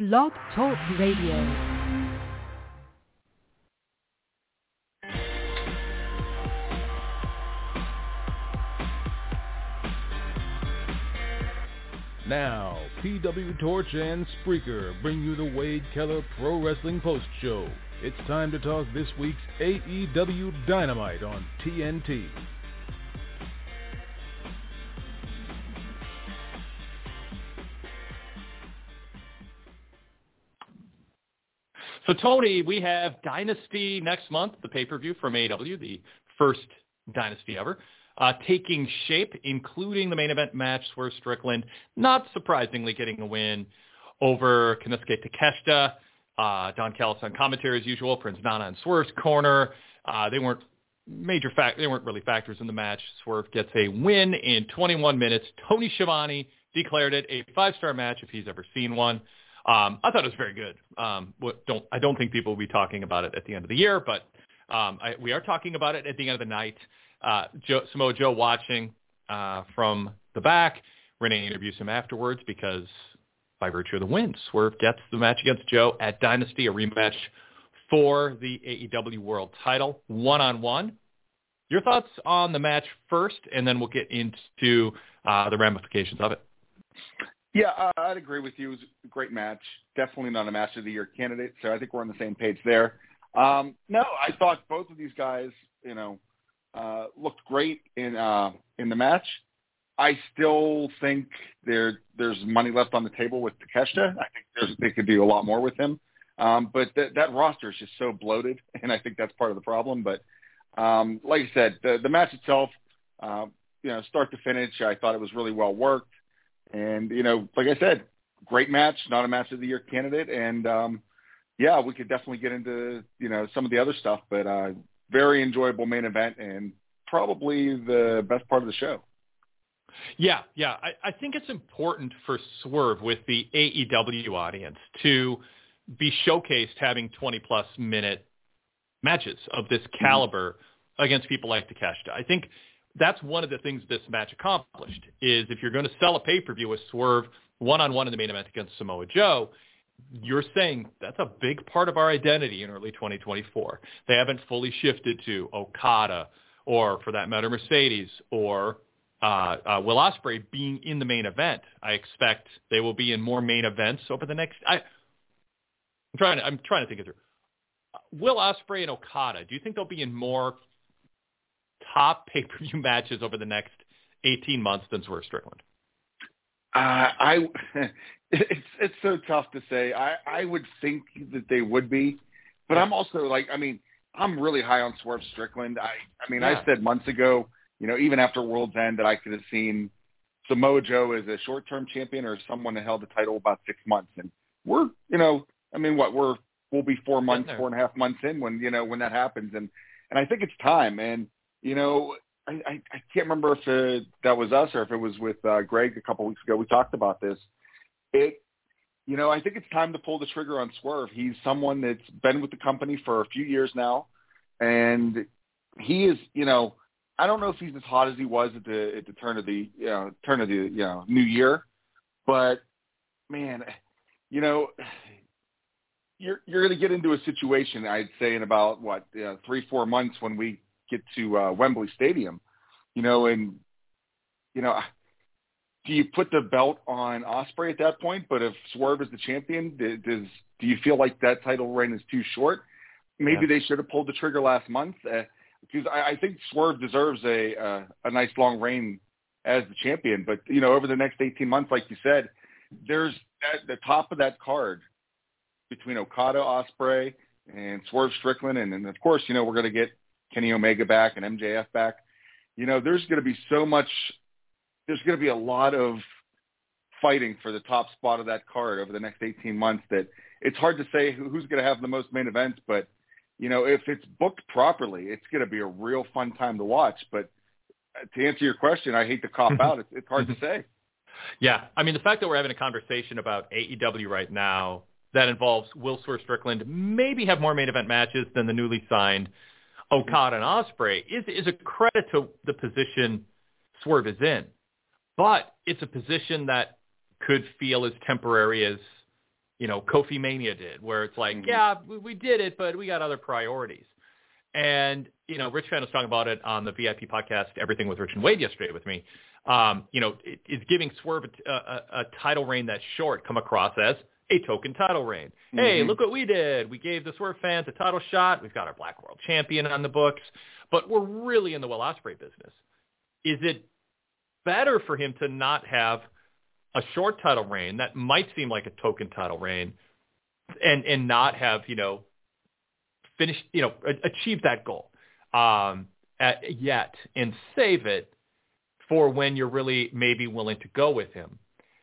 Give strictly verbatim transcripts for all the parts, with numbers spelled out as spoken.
Blog Talk Radio. Now, P W Torch and Spreaker bring you the Wade Keller Pro Wrestling Post Show. It's time to talk this week's A E W Dynamite on T N T. So, Tony, we have Dynasty next month, the pay-per-view from A E W, the first Dynasty ever. Uh, taking shape, including the main event match, Swerve Strickland, not surprisingly getting a win over Konosuke Takeshita. Uh, Don Callis on commentary as usual, Prince Nana in Swerve's corner. Uh, they weren't major fact, they weren't really factors in the match. Swerve gets a win in twenty-one minutes. Tony Schiavone declared it a five-star match if he's ever seen one. Um, I thought it was very good. Um, what, don't I don't think people will be talking about it at the end of the year, but um, I, we are talking about it at the end of the night. Uh, Joe, Samoa Joe watching uh, from the back. Renee interviews him afterwards because by virtue of the win, Swerve gets the match against Joe at Dynasty, a rematch for the A E W World title, one-on-one. Your thoughts on the match first, and then we'll get into uh, the ramifications of it. Yeah, uh, I'd agree with you. It was a great match. Definitely not a match of the year candidate, so I think we're on the same page there. Um, no, I thought both of these guys, you know, Uh, looked great in uh, in the match. I still think there there's money left on the table with Takeshita. I think there's, they could do a lot more with him. Um, but th- that roster is just so bloated, and I think that's part of the problem. But um, like I said, the, the match itself, uh, you know, start to finish, I thought it was really well worked. And, you know, like I said, great match, not a match of the year candidate. And, um, yeah, we could definitely get into, you know, some of the other stuff, but uh very enjoyable main event and probably the best part of the show. Yeah, yeah. I, I think it's important for Swerve with the A E W audience to be showcased having twenty-plus minute matches of this caliber mm-hmm. against people like Takeshita. I think that's one of the things this match accomplished is if you're going to sell a pay-per-view with Swerve one-on-one in the main event against Samoa Joe, you're saying that's a big part of our identity in early twenty twenty-four. They haven't fully shifted to Okada or, for that matter, Mercedes or uh, uh, Will Ospreay being in the main event. I expect they will be in more main events over the next. I, I'm trying to. I'm trying to think it through. Will Ospreay and Okada. Do you think they'll be in more top pay-per-view matches over the next eighteen months than Swerve Strickland? Uh, I it's it's so tough to say. I, I would think that they would be, but I'm also like, I mean, I'm really high on Swerve Strickland. I I mean, yeah. I said months ago, you know, even after World's End, that I could have seen Samoa Joe as a short-term champion or someone that held the title about six months. And we're, you know, I mean, what we're we'll be four months, four and a half months in when you know when that happens, and and I think it's time. And you know. I, I, I can't remember if uh, that was us or if it was with uh, Greg a couple weeks ago. We talked about this. It, you know, I think it's time to pull the trigger on Swerve. He's someone that's been with the company for a few years now, and he is, you know, I don't know if he's as hot as he was at the at the turn of the you know, turn of the you know new year, but man, you know, you're you're going to get into a situation, I'd say, in about what you know, three four months when we get to uh, Wembley Stadium, you know, and, you know, do you put the belt on Ospreay at that point? But if Swerve is the champion, does do you feel like that title reign is too short? Maybe yeah. they should have pulled the trigger last month uh, because I, I think Swerve deserves a, uh, a nice long reign as the champion. But, you know, over the next eighteen months, like you said, there's at the top of that card between Okada, Ospreay, and Swerve Strickland. And, and of course, you know, we're going to get Kenny Omega back and M J F back. You know, there's going to be so much, there's going to be a lot of fighting for the top spot of that card over the next eighteen months that it's hard to say who's going to have the most main events, but, you know, if it's booked properly, it's going to be a real fun time to watch. But to answer your question, I hate to cop out. It's, it's hard to say. Yeah. I mean, the fact that we're having a conversation about A E W right now that involves Will Swerve Strickland maybe have more main event matches than the newly signed Okada and Ospreay is is a credit to the position Swerve is in. But it's a position that could feel as temporary as you know, Kofi Mania did, where it's like, mm-hmm. yeah, we, we did it, but we got other priorities. And, you know, Rich Fan was talking about it on the V I P podcast, Everything with Rich and Wade yesterday with me. Um, you know, it, it's giving Swerve a, a, a title reign that's short come across as a token title reign. Mm-hmm. Hey, look what we did. We gave the Swerve fans a title shot. We've got our Black World Champion on the books, but we're really in the Will Ospreay business. Is it better for him to not have a short title reign that might seem like a token title reign and, and not have, you know, finish, you know, achieve that goal um, at, yet and save it for when you're really maybe willing to go with him.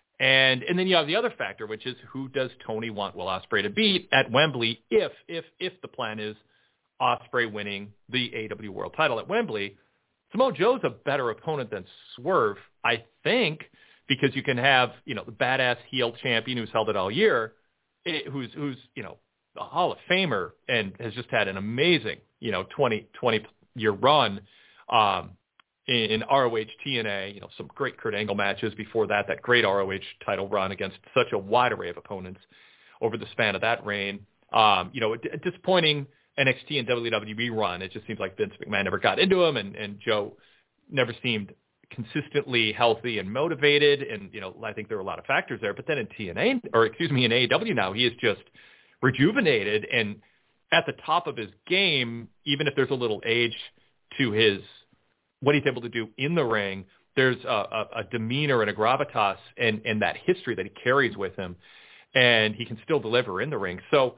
And and then you have the other factor, which is who does Tony want Will Ospreay to beat at Wembley if if if the plan is Ospreay winning the A E W World title at Wembley. Samoa Joe's a better opponent than Swerve, I think, because you can have, you know, the badass heel champion who's held it all year, who's who's, you know, a Hall of Famer and has just had an amazing, you know, twenty, twenty year run um, in, in R O H T N A, you know, some great Kurt Angle matches before that, that great R O H title run against such a wide array of opponents over the span of that reign. Um, you know, a, a disappointing N X T and W W E run. It just seems like Vince McMahon never got into him and, and Joe never seemed consistently healthy and motivated. And, you know, I think there are a lot of factors there, but then in T N A, or excuse me, in A E W now, he is just rejuvenated and at the top of his game, even if there's a little age to his, what he's able to do in the ring, there's a, a, a demeanor and a gravitas and, and that history that he carries with him, and he can still deliver in the ring. So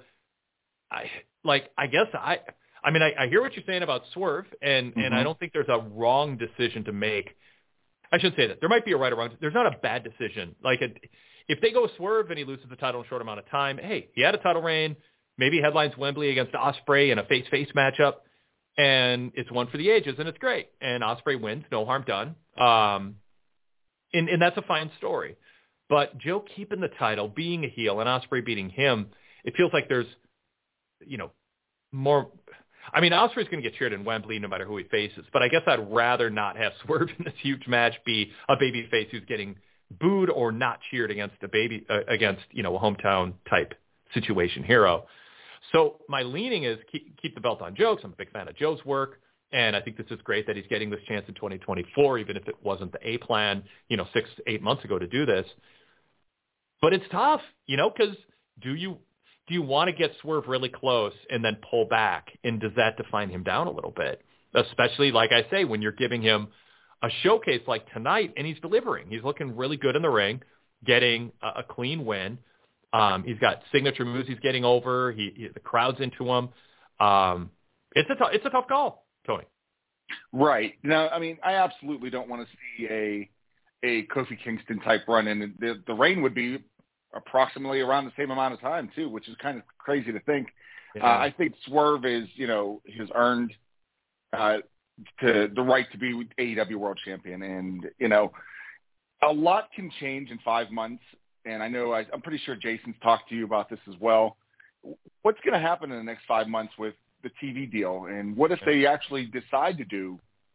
I, like, I guess I, I mean, I, I hear what you're saying about Swerve, and, mm-hmm. and I don't think there's a wrong decision to make. I should say that there might be a right or wrong. There's not a bad decision. Like, a, if they go Swerve and he loses the title in a short amount of time, hey, he had a title reign. Maybe he headlines Wembley against Ospreay in a face-face matchup, and it's one for the ages, and it's great. And Ospreay wins, no harm done. Um, and, and that's a fine story. But Joe keeping the title, being a heel, and Ospreay beating him, it feels like there's, you know, more. I mean, Ospreay's going to get cheered in Wembley no matter who he faces, but I guess I'd rather not have Swerve in this huge match be a babyface who's getting booed or not cheered against a baby uh, against, you know, a hometown type situation hero. So my leaning is keep, keep the belt on Joe, because I'm a big fan of Joe's work, and I think this is great that he's getting this chance in twenty twenty-four, even if it wasn't the A plan, you know, six, eight months ago to do this. But it's tough, you know, because do you do you want to get Swerve really close and then pull back, and does that define him down a little bit? Especially, like I say, when you're giving him a showcase like tonight, and he's delivering. He's looking really good in the ring, getting a, a clean win. Um, he's got signature moves he's getting over. He, he the crowd's into him. Um, it's a t- it's a tough call, Tony. Right. Now, I mean, I absolutely don't want to see a a Kofi Kingston type run, and the the reign would be approximately around the same amount of time too, which is kind of crazy to think. Yeah. Uh, I think Swerve is, you know, has earned uh, to the right to be A E W World Champion, and you know, a lot can change in five months. And I know I, I'm pretty sure Jason's talked to you about this as well. What's going to happen in the next five months with the T V deal? And what if they actually decide to do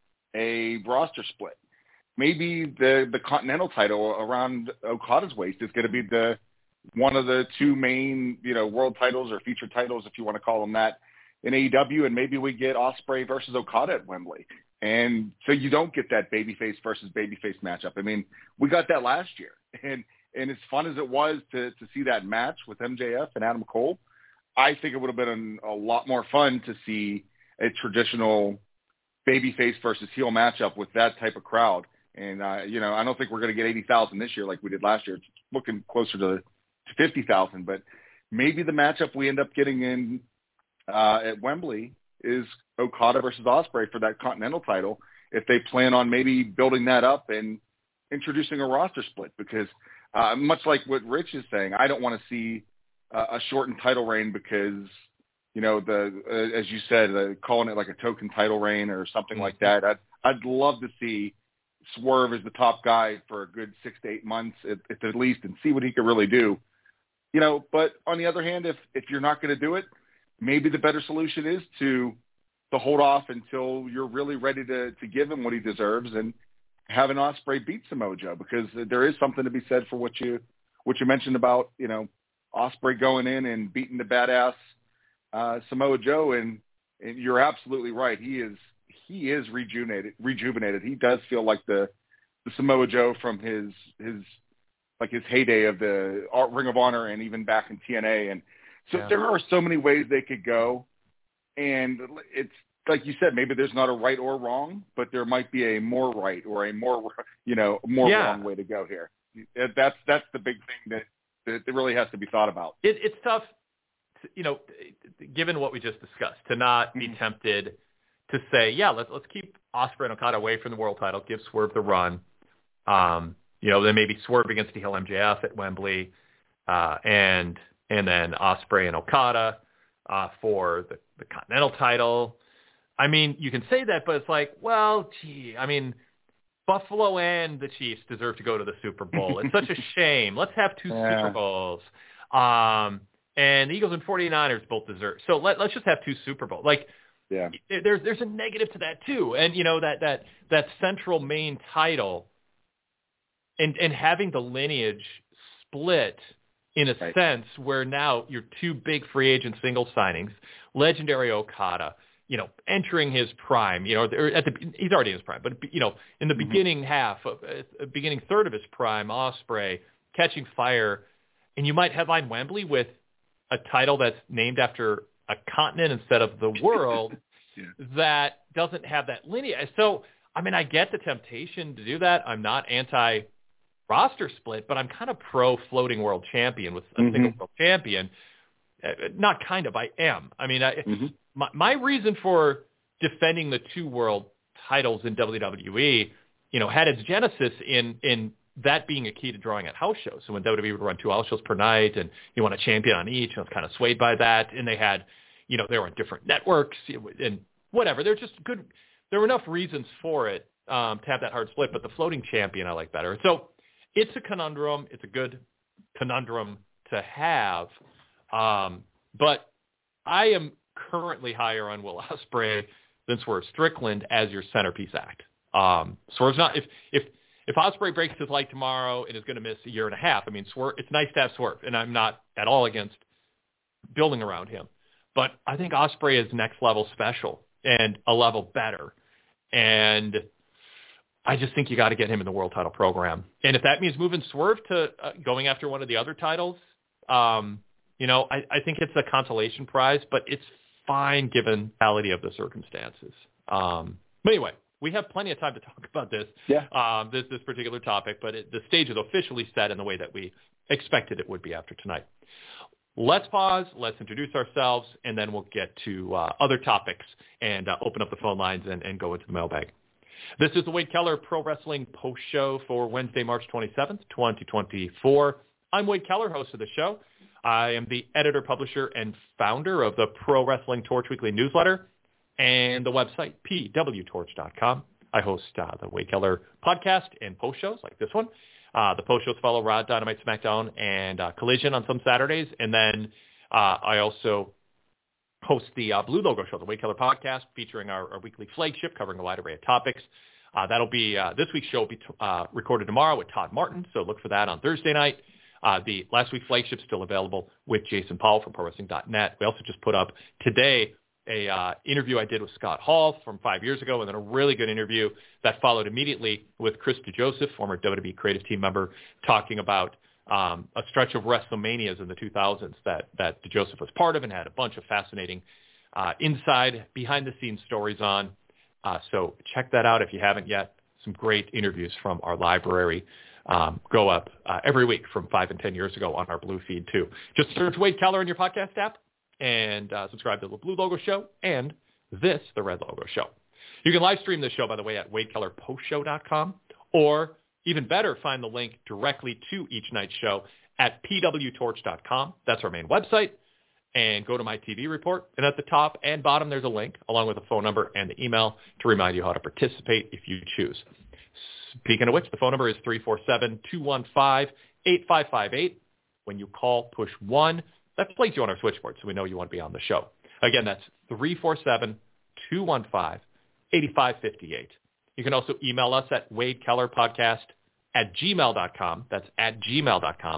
a roster split? Maybe the, the Continental title around Okada's waist is going to be the one of the two main, you know, world titles or featured titles, if you want to call them that, in A E W. And maybe we get Ospreay versus Okada at Wembley. And so you don't get that babyface versus babyface matchup. I mean, we got that last year. And And as fun as it was to, to see that match with M J F and Adam Cole, I think it would have been a lot more fun to see a traditional babyface versus heel matchup with that type of crowd. And, uh, you know, I don't think we're going to get eighty thousand this year like we did last year. It's looking closer to, to fifty thousand. But maybe the matchup we end up getting in uh, at Wembley is Okada versus Ospreay for that Continental title, if they plan on maybe building that up and introducing a roster split, because – Uh, much like what Rich is saying, I don't want to see uh, a shortened title reign because, you know, the uh, as you said, uh, calling it like a token title reign or something like that. I'd, I'd love to see Swerve as the top guy for a good six to eight months at, at least, and see what he could really do. You know, but on the other hand, if if you're not going to do it, maybe the better solution is to to hold off until you're really ready to to give him what he deserves and have an Ospreay beat Samoa Joe, because there is something to be said for what you what you mentioned about, you know, Ospreay going in and beating the badass uh, Samoa Joe, and, and you're absolutely right. He is he is rejuvenated. Rejuvenated. He does feel like the, the Samoa Joe from his his like his heyday of the Ring of Honor and even back in T N A. And so yeah. there are so many ways they could go, and it's like you said, maybe there's not a right or wrong, but there might be a more right or a more you know more yeah. wrong way to go here. That's that's the big thing that. It really has to be thought about. It, it's tough, to, you know, given what we just discussed, to not be mm-hmm. tempted to say, yeah, let's let's keep Ospreay and Okada away from the world title, give Swerve the run. Um, you know, then maybe Swerve against the Heel M J F at Wembley, uh, and and then Ospreay and Okada uh, for the, the Continental title. I mean, you can say that, but it's like, well, gee, I mean. Buffalo and the Chiefs deserve to go to the Super Bowl. It's such a shame. Let's have two yeah. Super Bowls. Um, and the Eagles and 49ers both deserve. So let, let's just have two Super Bowls. Like, yeah. there's there's a negative to that too. And you know that that that central main title, and and having the lineage split in a right. sense where now your two big free agent single signings, legendary Okada. You know, entering his prime, you know, or at the, he's already in his prime, but, you know, in the mm-hmm. beginning half, of, uh, beginning third of his prime, Ospreay catching fire, and you might headline Wembley with a title that's named after a continent instead of the world yeah. that doesn't have that lineage. So, I mean, I get the temptation to do that. I'm not anti-roster split, but I'm kind of pro-floating world champion with a mm-hmm. single world champion. Uh, not kind of, I am. I mean, I... Mm-hmm. My, my reason for defending the two world titles in W W E, you know, had its genesis in in that being a key to drawing at house shows. So when W W E would run two house shows per night, and you want a champion on each, and I was kind of swayed by that. And they had, you know, they were on different networks and whatever. They're just good. There were enough reasons for it um, to have that hard split. But the floating champion I like better. So it's a conundrum. It's a good conundrum to have. Um, but I am currently higher on Will Ospreay than Swerve Strickland as your centerpiece act. Um, Swerve's not, if, if, if Ospreay breaks his leg tomorrow and is going to miss a year and a half, I mean, Swerve, it's nice to have Swerve, and I'm not at all against building around him, but I think Ospreay is next level special and a level better. And I just think you got to get him in the world title program. And if that means moving Swerve to uh, going after one of the other titles, um, you know, I, I think it's a consolation prize, but it's fine given the reality of the circumstances. Um, but anyway, we have plenty of time to talk about this, yeah. um, this, this particular topic, but it, the stage is officially set in the way that we expected it would be after tonight. Let's pause, let's introduce ourselves, and then we'll get to uh, other topics and uh, open up the phone lines and, and go into the mailbag. This is the Wade Keller Pro Wrestling Post Show for Wednesday, March twenty-seventh, twenty twenty-four. I'm Wade Keller, host of the show. I am the editor, publisher, and founder of the Pro Wrestling Torch Weekly newsletter and the website, p w torch dot com. I host uh, the Wade Keller podcast and post shows like this one. Uh, the post shows follow Raw, Dynamite, SmackDown, and uh, Collision on some Saturdays. And then uh, I also host the uh, Blue Logo Show, the Wade Keller podcast, featuring our, our weekly flagship, covering a wide array of topics. Uh, that'll be, uh, this week's show will be t- uh, recorded tomorrow with Todd Martin, so look for that on Thursday night. Uh, the last week's flagship is still available with Jason Powell from Pro Wrestling dot net. We also just put up today a uh, interview I did with Scott Hall from five years ago, and then a really good interview that followed immediately with Chris DeJoseph, former W W E creative team member, talking about um, a stretch of WrestleManias in the two thousands that, that DeJoseph was part of and had a bunch of fascinating uh, inside, behind-the-scenes stories on. Uh, so check that out if you haven't yet. Some great interviews from our library. Um, go up uh, every week from five and ten years ago on our Blue feed, too. Just search Wade Keller in your podcast app and uh, subscribe to the Blue Logo Show and this, the Red Logo Show. You can live stream this show, by the way, at wade keller post show dot com, or even better, find the link directly to each night's show at p w torch dot com. That's our main website. And go to my T V report. And at the top and bottom, there's a link, along with a phone number and the email to remind you how to participate if you choose. Speaking of which, the phone number is three four seven, two one five, eight five five eight. When you call, push one. That places you on our switchboard, so we know you want to be on the show. Again, that's three four seven, two one five, eight five five eight. You can also email us at wadekellerpodcast at gmail dot com. That's at gmail dot com.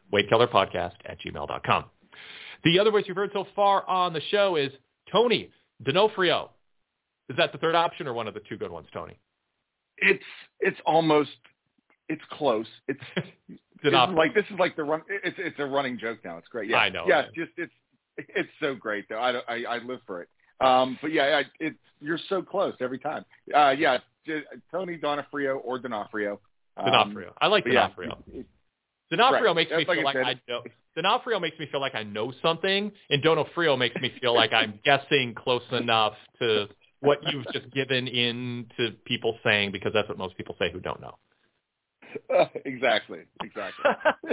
Wade Keller Podcast at gmail dot com. The other voice you've heard so far on the show is Tony D'Onofrio. Is that the third option or one of the two good ones, Tony? It's it's almost it's close. It's, it's like this is like the run. It's it's a running joke now. It's great. Yeah, I know. Yeah, just it's it's so great though. I I, I live for it. Um, but yeah, I, it's you're so close every time. Uh, yeah, Tony D'Onofrio or D'Onofrio. Um, D'Onofrio. I like D'Onofrio. Yeah, D'Onofrio right. makes That's me feel like, like I know. D'Onofrio makes me feel like I know something, and D'Onofrio makes me feel like I'm guessing close enough to what you've just given in to people saying, because that's what most people say who don't know. Uh, exactly. Exactly.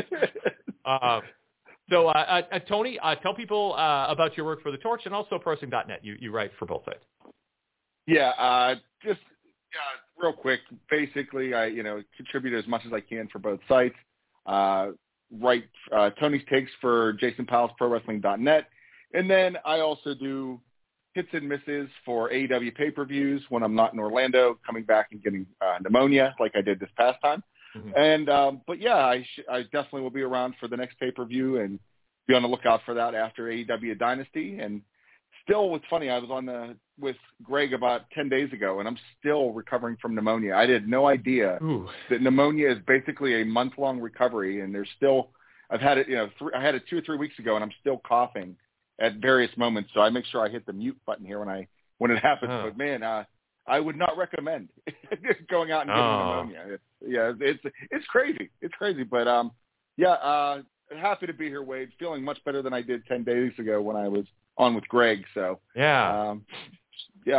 uh, so, uh, uh, Tony, uh, tell people uh, about your work for The Torch and also pro wrestling dot net. You you write for both sides. Yeah, uh, just uh, real quick. Basically, I you know contribute as much as I can for both sites. Uh, write uh, Tony's takes for Jason Powell's pro wrestling dot net, and then I also do hits and misses for A E W pay-per-views when I'm not in Orlando, coming back and getting uh, pneumonia like I did this past time. Mm-hmm. And um, but yeah, I sh- I definitely will be around for the next pay-per-view and be on the lookout for that after A E W Dynasty. And still, what's funny, I was on the with Greg about ten days ago, and I'm still recovering from pneumonia. I had no idea Ooh. that pneumonia is basically a month-long recovery, and there's still I've had it, you know, th- I had it two or three weeks ago, and I'm still coughing at various moments. So I make sure I hit the mute button here when I when it happens. Oh. But man, uh, I would not recommend going out and getting oh. pneumonia. It's, yeah, it's it's crazy. It's crazy. But um, yeah, uh, happy to be here, Wade. Feeling much better than I did ten days ago when I was on with Greg. So yeah, um, yeah.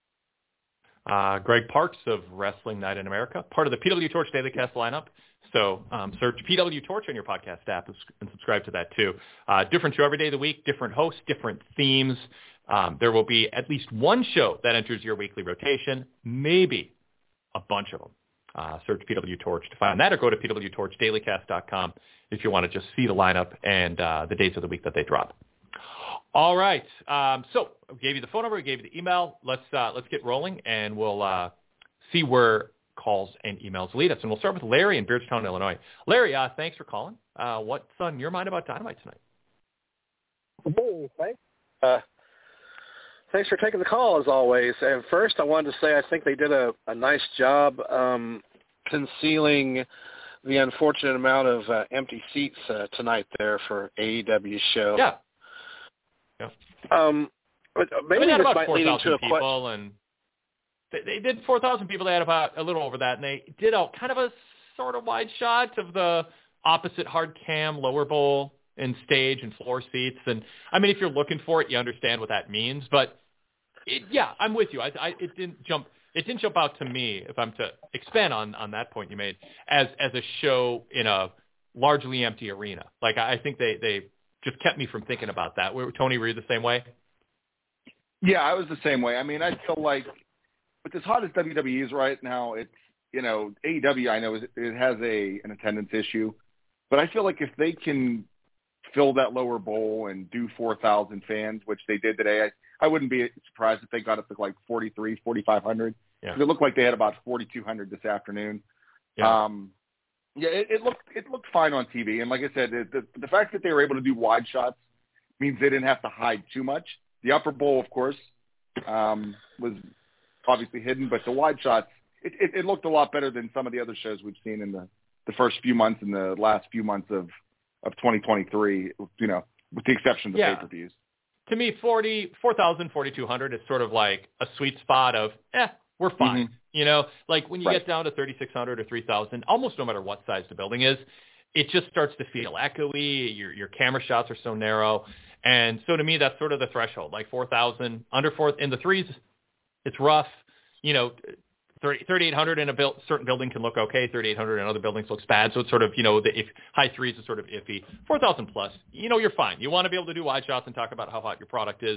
Uh, Greg Parks of Wrestling Night in America, part of the P W Torch Daily Cast lineup. So um, search P W Torch on your podcast app and subscribe to that too. Uh, different show every day of the week, different hosts, different themes. Um, there will be at least one show that enters your weekly rotation, maybe a bunch of them. Uh, search P W Torch to find that, or go to P W Torch Daily Cast dot com if you want to just see the lineup and uh, the days of the week that they drop. All right. Um, so we gave you the phone number, we gave you the email. Let's uh, let's get rolling, and we'll uh, see where calls and emails lead us. And we'll start with Larry in Beardstown, Illinois. Larry, uh, thanks for calling. Uh, what's on your mind about Dynamite tonight? Hey, thanks. Uh, thanks for taking the call, as always. And first, I wanted to say I think they did a, a nice job um, concealing the unfortunate amount of uh, empty seats uh, tonight there for A E W show. Yeah. Yeah. Um, but maybe I mean, this about might lead into a people question. And they, they did four thousand people. They had about a little over that, and they did a kind of a sort of wide shot of the opposite hard cam lower bowl and stage and floor seats. And I mean, if you're looking for it, you understand what that means. But it, yeah, I'm with you. I, I, it didn't jump. It didn't jump out to me, if I'm to expand on, on that point you made, as as a show in a largely empty arena. Like I think they, they just kept me from thinking about that. Tony, were you the same way? Yeah, I was the same way. I mean, I feel like with as hot as W W E is right now, it's, you know, A E W, I know, is, it has a an attendance issue. But I feel like if they can fill that lower bowl and do four thousand fans, which they did today, I, I wouldn't be surprised if they got up to like forty-three, forty-five hundred. Yeah. It looked like they had about forty-two hundred this afternoon. Yeah. Um, yeah, it, it looked it looked fine on T V. And like I said, the, the, the fact that they were able to do wide shots means they didn't have to hide too much. The upper bowl, of course, um, was obviously hidden, but the wide shots, it, it, it looked a lot better than some of the other shows we've seen in the, the first few months and the last few months of, of twenty twenty-three, you know, with the exception of the yeah. pay-per-views. To me, forty, four thousand, forty-two hundred is sort of like a sweet spot of, eh, we're fine. Mm-hmm. You know, like when you right. get down to thirty-six hundred or three thousand, almost no matter what size the building is, it just starts to feel echoey. Your your camera shots are so narrow. And so to me, that's sort of the threshold, like four thousand, under four, in the threes, it's rough. You know, thirty-eight hundred in a build, certain building can look okay. thirty-eight hundred in other buildings looks bad. So it's sort of, you know, the if, high threes is sort of iffy. four thousand plus, you know, you're fine. You want to be able to do wide shots and talk about how hot your product is.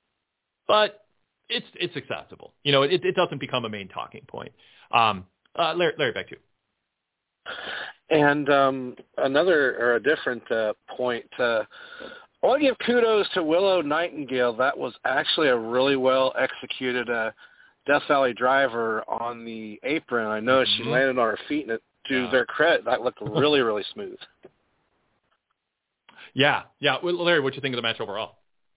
But it's it's acceptable. You know, it, it doesn't become a main talking point. Um, uh, Larry, Larry, back to you. And um, another or a different uh, point, uh, I want to give kudos to Willow Nightingale. That was actually a really well executed uh, Death Valley driver on the apron. I know mm-hmm. she landed on her feet, and it, to yeah. their credit, that looked really, really smooth. Yeah, yeah. Well, Larry, what do you think of the match overall?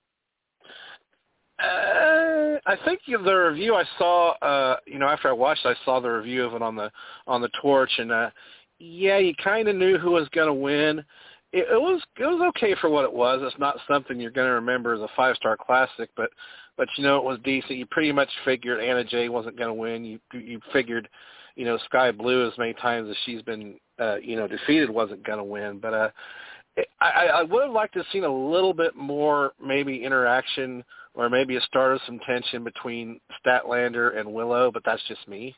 Uh, I think the review I saw, uh, you know, after I watched, I saw the review of it on the on the Torch, and uh, yeah, you kind of knew who was going to win. It, it was it was okay for what it was. It's not something you're going to remember as a five star classic, but but you know, it was decent. You pretty much figured Anna Jay wasn't going to win. You you figured, you know, Sky Blue as many times as she's been, uh, you know, defeated wasn't going to win. But uh, I, I would have liked to have seen a little bit more maybe interaction or maybe a start of some tension between Statlander and Willow, but that's just me.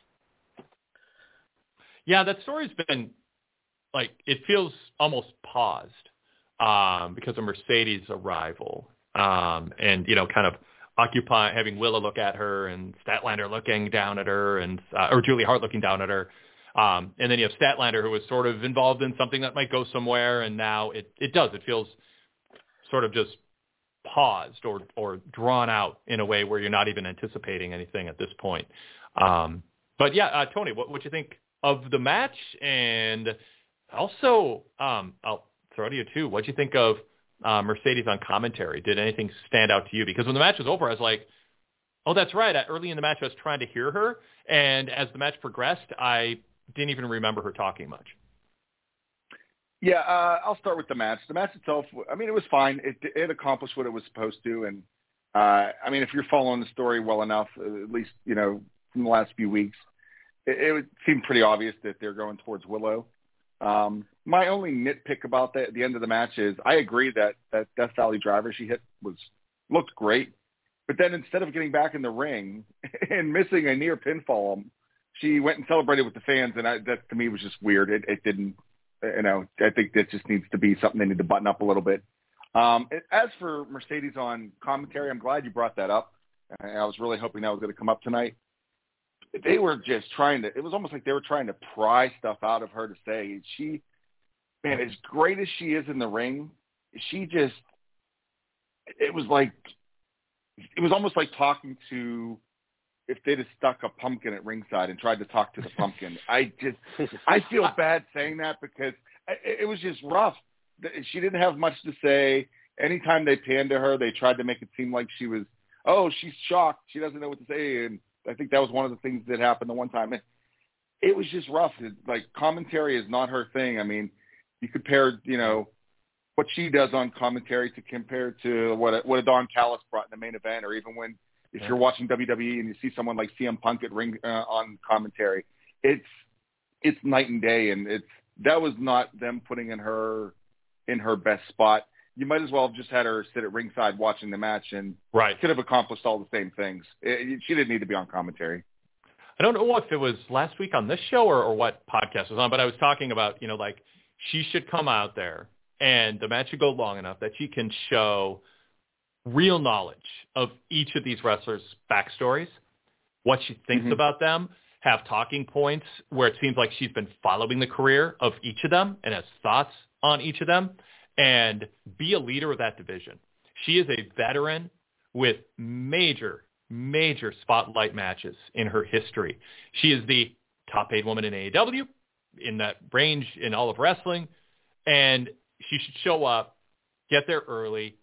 Yeah, that story's been, like, it feels almost paused um, because of Mercedes' arrival um, and, you know, kind of occupy having Willow look at her and Statlander looking down at her and uh, or Julia Hart looking down at her. Um, and then you have Statlander, who was sort of involved in something that might go somewhere, and now it, it does. It feels sort of just paused or, or drawn out in a way where you're not even anticipating anything at this point. Um, but, yeah, uh, Tony, what what you think of the match? And also, um, I'll throw it to you, too. What do you think of uh, Mercedes on commentary? Did anything stand out to you? Because when the match was over, I was like, oh, that's right. Early in the match, I was trying to hear her. And as the match progressed, I didn't even remember her talking much. Yeah, uh, I'll start with the match. The match itself, I mean, it was fine. It, it accomplished what it was supposed to. And, uh, I mean, if you're following the story well enough, at least, you know, from the last few weeks, it, it would seem pretty obvious that they're going towards Willow. Um, my only nitpick about that at the end of the match is I agree that that Death Valley driver she hit was looked great. But then instead of getting back in the ring and missing a near pinfall, she went and celebrated with the fans, and I, that to me was just weird. It, it didn't, you know, I think that just needs to be something they need to button up a little bit. Um, as for Mercedes on commentary, I'm glad you brought that up. I was really hoping that was going to come up tonight. They were just trying to, it was almost like they were trying to pry stuff out of her to say. She, man, as great as she is in the ring, she just, it was like, it was almost like talking to, if they'd have stuck a pumpkin at ringside and tried to talk to the pumpkin. I just, I feel bad saying that because it, it was just rough. She didn't have much to say. Anytime they panned to her, they tried to make it seem like she was, oh, she's shocked. She doesn't know what to say. And I think that was one of the things that happened the one time. It, it was just rough. It, like, commentary is not her thing. I mean, you compare, you know, what she does on commentary to compare to what a, what a Don Callis brought in the main event, or even when, if you're watching W W E and you see someone like C M Punk at ring uh, on commentary, it's it's night and day, and it's that was not them putting in her in her best spot. You might as well have just had her sit at ringside watching the match, and right. could have accomplished all the same things. It, she didn't need to be on commentary. I don't know if it was last week on this show or, or what podcast was on, but I was talking about, you know, like she should come out there and the match should go long enough that she can show real knowledge of each of these wrestlers' backstories, what she thinks mm-hmm. about them, have talking points where it seems like she's been following the career of each of them and has thoughts on each of them, and be a leader of that division. She is a veteran with major, major spotlight matches in her history. She is the top paid woman in A E W, in that range in all of wrestling, and she should show up, get there early,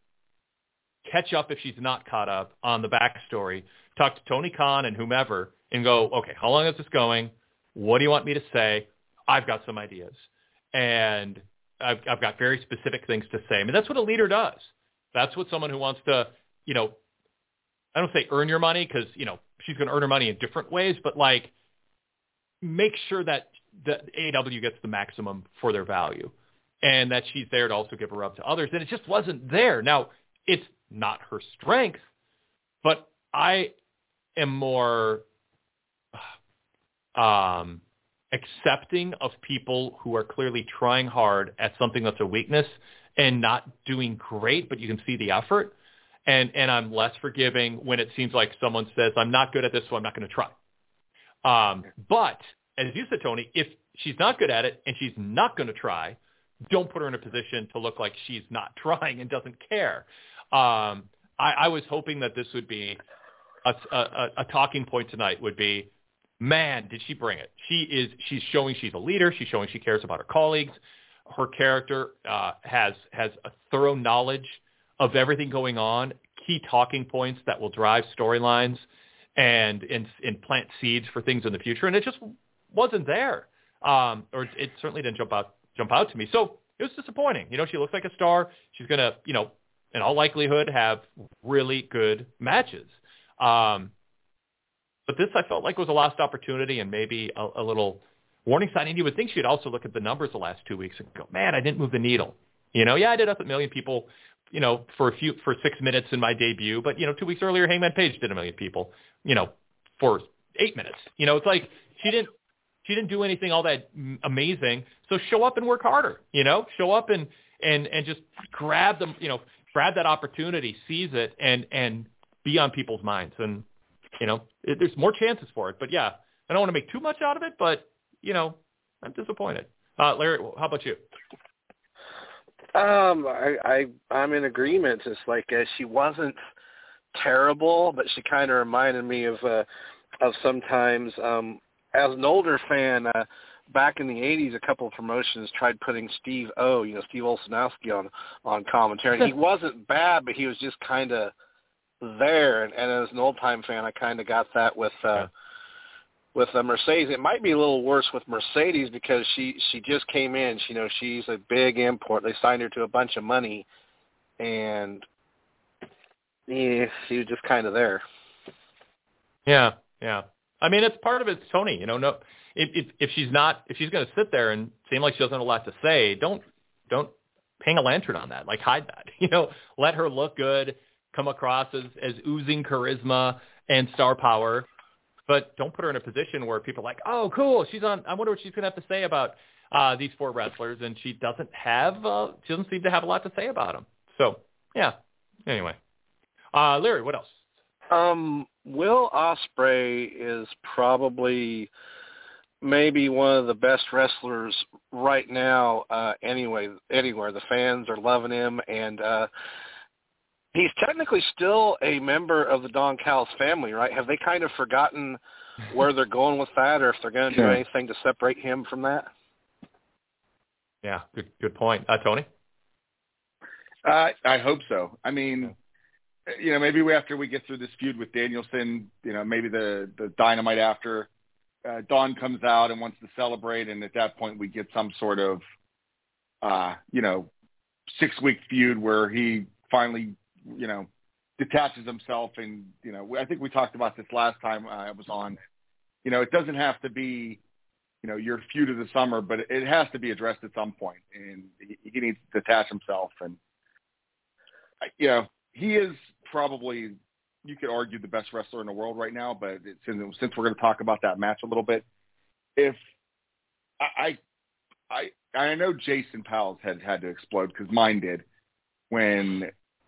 catch up if she's not caught up on the backstory, talk to Tony Khan and whomever, and go, okay, how long is this going? What do you want me to say? I've got some ideas. And I've, I've got very specific things to say. I mean, that's what a leader does. That's what someone who wants to, you know, I don't say earn your money because, you know, she's going to earn her money in different ways, but like make sure that the A E W gets the maximum for their value and that she's there to also give a rub to others. And it just wasn't there. Now, it's not her strength, but I am more um, accepting of people who are clearly trying hard at something that's a weakness and not doing great, but you can see the effort. And, and I'm less forgiving when it seems like someone says, I'm not good at this, so I'm not going to try. Um, but as you said, Tony, if she's not good at it and she's not going to try, don't put her in a position to look like she's not trying and doesn't care. Um, I, I was hoping that this would be a, a, a talking point tonight would be, man, did she bring it? She is, she's showing she's a leader. She's showing she cares about her colleagues. her character uh, has has a thorough knowledge of everything going on, key talking points that will drive storylines and, and and plant seeds for things in the future, and it just wasn't there, um, or it certainly didn't jump out jump out to me. So it was disappointing. You know, she looks like a star. She's gonna, you know, in all likelihood, have really good matches. Um, but this, I felt like, was a lost opportunity and maybe a, a little warning sign. And you would think she'd also look at the numbers the last two weeks and go, man, I didn't move the needle. You know, yeah, I did up a million people, you know, for a few, for six minutes in my debut. But, you know, two weeks earlier, Hangman Page did a million people, you know, for eight minutes. You know, it's like she didn't, she didn't do anything all that amazing. So show up and work harder, you know, show up and, and, and just grab them, you know, grab that opportunity, seize it, and, and be on people's minds. And, you know, it, there's more chances for it. But, yeah, I don't want to make too much out of it, but, you know, I'm disappointed. Uh, Larry, how about you? Um, I, I, I'm in agreement. It's like uh, she wasn't terrible, but she kind of reminded me of, uh, of sometimes, um, as an older fan, uh, back in the eighties, a couple of promotions tried putting Steve O, you know, Steve Olszanowski on, on commentary. And he wasn't bad, but he was just kind of there. And, and as an old-time fan, I kind of got that with uh, yeah. with uh, Mercedes. It might be a little worse with Mercedes because she, she just came in. She, you know, she's a big import. They signed her to a bunch of money, and yeah, she was just kind of there. Yeah, yeah. I mean, it's part of it's Tony. You know, no, if if, if she's not, if she's going to sit there and seem like she doesn't have a lot to say, don't don't hang a lantern on that. Like hide that. You know, let her look good, come across as as oozing charisma and star power, but don't put her in a position where people are like, oh, cool, she's on. I wonder what she's going to have to say about uh, these four wrestlers, and she doesn't have. Uh, she doesn't seem to have a lot to say about them. So yeah. Anyway, uh, Larry, what else? Um, Will Ospreay is probably maybe one of the best wrestlers right now. Uh, anyway, anywhere the fans are loving him, and uh, he's technically still a member of the Don Callis family, right? Have they kind of forgotten where they're going with that, or if they're going to do anything to separate him from that? Yeah, good good point, uh, Tony. Uh, I hope so. I mean. Okay. You know, maybe we, after we get through this feud with Danielson, you know, maybe the, the Dynamite after uh, Don comes out and wants to celebrate, and at that point we get some sort of, uh, you know, six-week feud where he finally, you know, detaches himself. And, you know, I think we talked about this last time I was on. You know, it doesn't have to be, you know, your feud of the summer, but it has to be addressed at some point, and he, he needs to detach himself. And, you know, he is probably, you could argue, the best wrestler in the world right now, but it's, since we're going to talk about that match a little bit, if I, I, I know Jason Powell's head had to explode because mine did when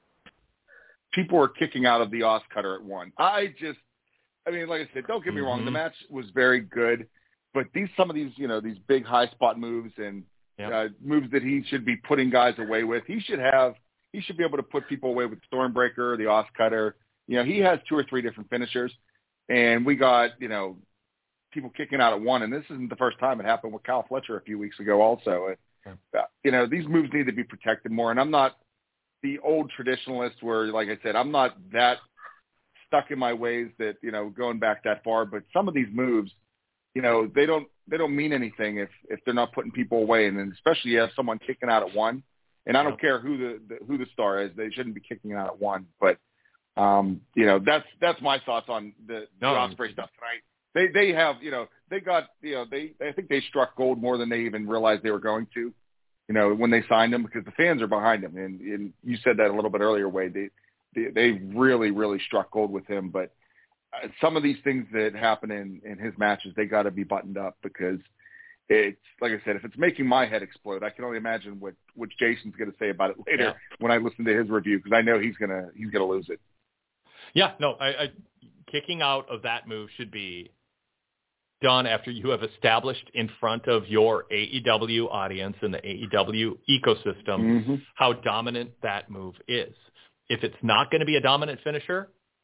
people were kicking out of the Os Cutter at one. I just, I mean, like I said, don't get me mm-hmm. wrong, the match was very good, but these, some of these, you know, these big high spot moves and yep. uh, moves that he should be putting guys away with, he should have. He should be able to put people away with Stormbreaker, the Os Cutter. You know, he has two or three different finishers, and we got, you know, people kicking out at one. And this isn't the first time it happened with Kyle Fletcher a few weeks ago also. Yeah. Uh, you know, these moves need to be protected more. And I'm not the old traditionalist where, like I said, I'm not that stuck in my ways that, you know, going back that far. But some of these moves, you know, they don't they don't mean anything if, if they're not putting people away. And then especially you have someone kicking out at one. And I don't care who the, the who the star is; they shouldn't be kicking out at one. But um, you know, that's that's my thoughts on the, the no. Ospreay stuff tonight. They they have you know they got you know they I think they struck gold more than they even realized they were going to. You know, when they signed him, because the fans are behind him, and, and you said that a little bit earlier, Wade. They they, they really really struck gold with him. But uh, some of these things that happen in, in his matches, they got to be buttoned up because. It's like I said, if it's making my head explode, I can only imagine what, what Jason's going to say about it later yeah. when I listen to his review, because I know he's gonna he's gonna lose it. Yeah, no, I, I, kicking out of that move should be done after you have established in front of your A E W audience and the A E W ecosystem mm-hmm. how dominant that move is. If it's not going to be a dominant finisher,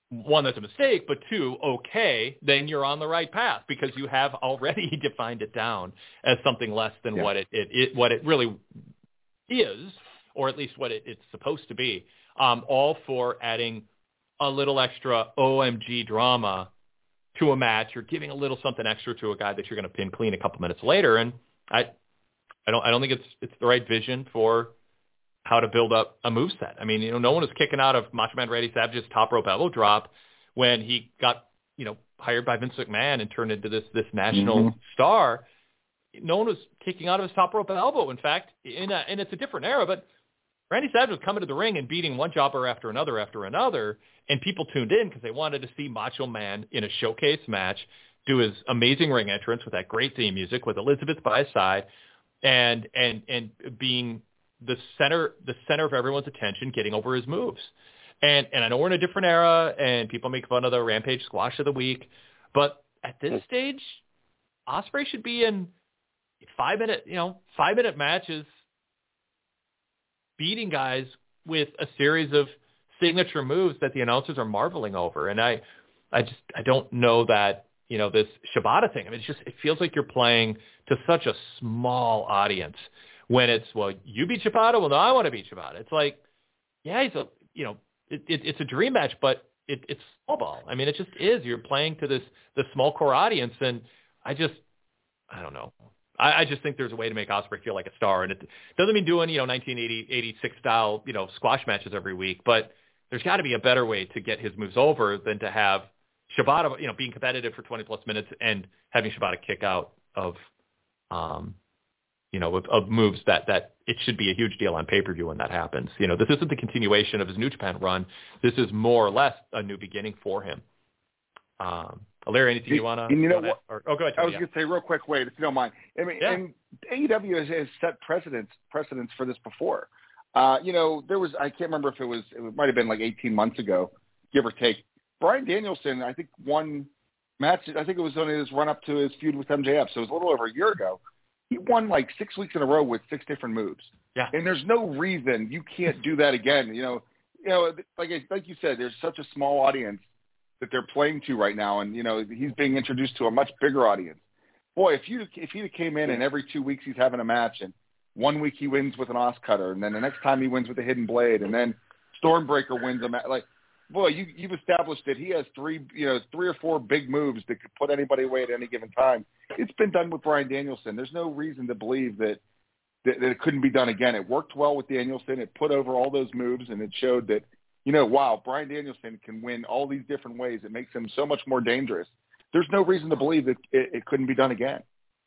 one, that's a mistake, but two, okay, then you're on the right path because you have already defined it down as something less than yeah. what it, it, it what it really is, or at least what it, it's supposed to be. Um, all for adding a little extra O M G drama to a match. You're giving a little something extra to a guy that you're going to pin clean a couple minutes later, and I, I don't, I don't think it's it's the right vision for how to build up a moveset. I mean, you know, no one was kicking out of Macho Man Randy Savage's top rope elbow drop when he got, you know, hired by Vince McMahon and turned into this this national mm-hmm. star. No one was kicking out of his top rope elbow. In fact, in a, and it's a different era, but Randy Savage was coming to the ring and beating one jobber after another after another, and people tuned in because they wanted to see Macho Man in a showcase match do his amazing ring entrance with that great theme music with Elizabeth by his side, and and and being the center the center of everyone's attention, getting over his moves. And and I know we're in a different era, and people make fun of the Rampage Squash of the Week, but at this stage, Ospreay should be in five minute you know five minute matches, beating guys with a series of signature moves that the announcers are marveling over. And I, I just, I don't know that, you know, this Shibata thing. I mean, it's just, it feels like you're playing to such a small audience when it's, well, you beat Shibata. Well, no, I want to beat Shibata. It's like, yeah, he's a, you know, it, it, it's a dream match, but it, it's small ball. I mean, it just is. You're playing to this, the small core audience. And I just, I don't know. I, I just think there's a way to make Ospreay feel like a star, and it doesn't mean doing, you know, nineteen eighty, eighty-six style, you know, squash matches every week, but there's got to be a better way to get his moves over than to have Shibata, you know, being competitive for twenty plus minutes and having Shibata kick out of, um, you know, of, of moves that, that it should be a huge deal on pay-per-view when that happens. You know, this isn't the continuation of his New Japan run. This is more or less a new beginning for him. Um, Larry, anything you want to? You know what? Or, oh, go ahead. I was yeah. going to say real quick, wait, if you don't mind. I mean, yeah. and A E W has, has set precedents precedents for this before. Uh, you know, there was, I can't remember if it was, it might have been like eighteen months ago, give or take. Bryan Danielson, I think, won match. I think it was on his run up to his feud with M J F. So it was a little over a year ago. He won like six weeks in a row with six different moves. Yeah. And there's no reason you can't do that again. You know, you know, like like you said, there's such a small audience that they're playing to right now, and you know he's being introduced to a much bigger audience. Boy, if you if he came in and every two weeks he's having a match, and one week he wins with an Os Cutter, and then the next time he wins with a Hidden Blade, and then Stormbreaker wins a match, like boy, you you've established that he has three you know three or four big moves that could put anybody away at any given time. It's been done with Bryan Danielson. There's no reason to believe that that, that it couldn't be done again. It worked well with Danielson. It put over all those moves, and it showed that. You know, wow, Bryan Danielson can win all these different ways. It makes him so much more dangerous. There's no reason to believe that it, it couldn't be done again.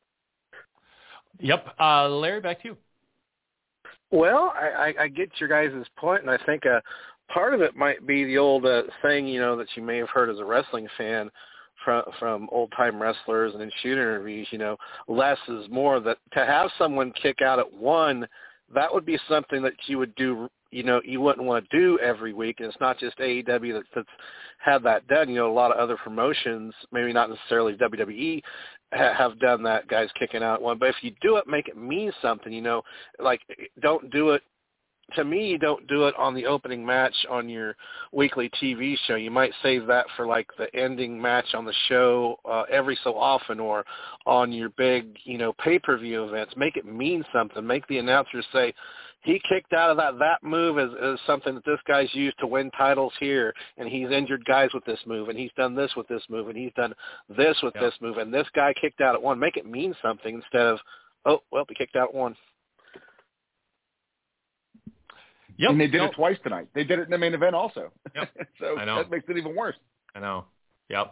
Yep. Uh, Larry, back to you. Well, I, I, I get your guys' point, and I think uh, part of it might be the old uh, saying, you know, that you may have heard as a wrestling fan from, from old-time wrestlers and in shoot interviews, you know, less is more. That to have someone kick out at one, that would be something that you would do you know, you wouldn't want to do every week. And it's not just A E W that's, that's had that done. You know, a lot of other promotions, maybe not necessarily W W E, ha- have done that, guys kicking out one. But if you do it, make it mean something, you know, like don't do it. To me, you don't do it on the opening match on your weekly T V show. You might save that for like the ending match on the show uh, every so often, or on your big, you know, pay-per-view events. Make it mean something. Make the announcers say, he kicked out of that. That move is, is something that this guy's used to win titles here, and he's injured guys with this move, and he's done this with this move, and he's done this with yeah. this move, and this guy kicked out at one. Make it mean something instead of, oh, well, he kicked out at one. Yep. And they did yep. it twice tonight. They did it in the main event also. Yep. So I know. that makes it even worse. I know. Yep.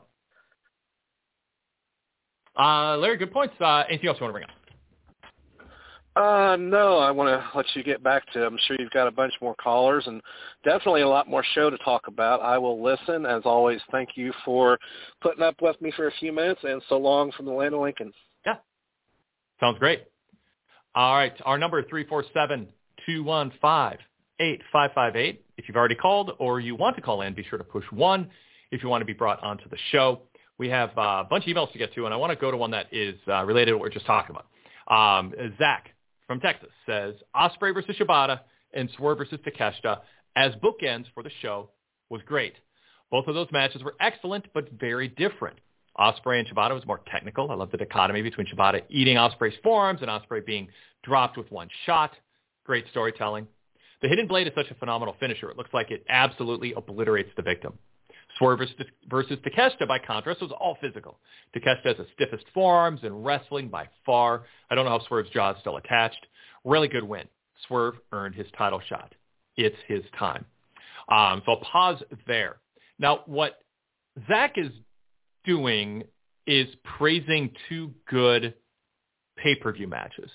Uh, Larry, good points. Uh, anything else you want to bring up? Uh, no, I want to let you get back to, I'm sure you've got a bunch more callers and definitely a lot more show to talk about. I will listen. As always, thank you for putting up with me for a few minutes, and so long from the land of Lincoln. Yeah. Sounds great. All right. Our number is three four seven, two one five, eight five five eight. If you've already called or you want to call in, be sure to push one if you want to be brought onto the show. We have a bunch of emails to get to, and I want to go to one that is uh, related to what we're just talking about. Um, Zach from Texas says, Ospreay versus Shibata and Swerve versus Takeshita as bookends for the show was great. Both of those matches were excellent, but very different. Ospreay and Shibata was more technical. I love the dichotomy between Shibata eating Ospreay's forearms and Ospreay being dropped with one shot. Great storytelling. The Hidden Blade is such a phenomenal finisher. It looks like it absolutely obliterates the victim. Swerve versus Takeshita, by contrast, was all physical. Takeshita has the stiffest forearms in wrestling by far. I don't know how Swerve's jaw is still attached. Really good win. Swerve earned his title shot. It's his time. Um, so I'll pause there. Now, what Zach is doing is praising two good pay-per-view matches.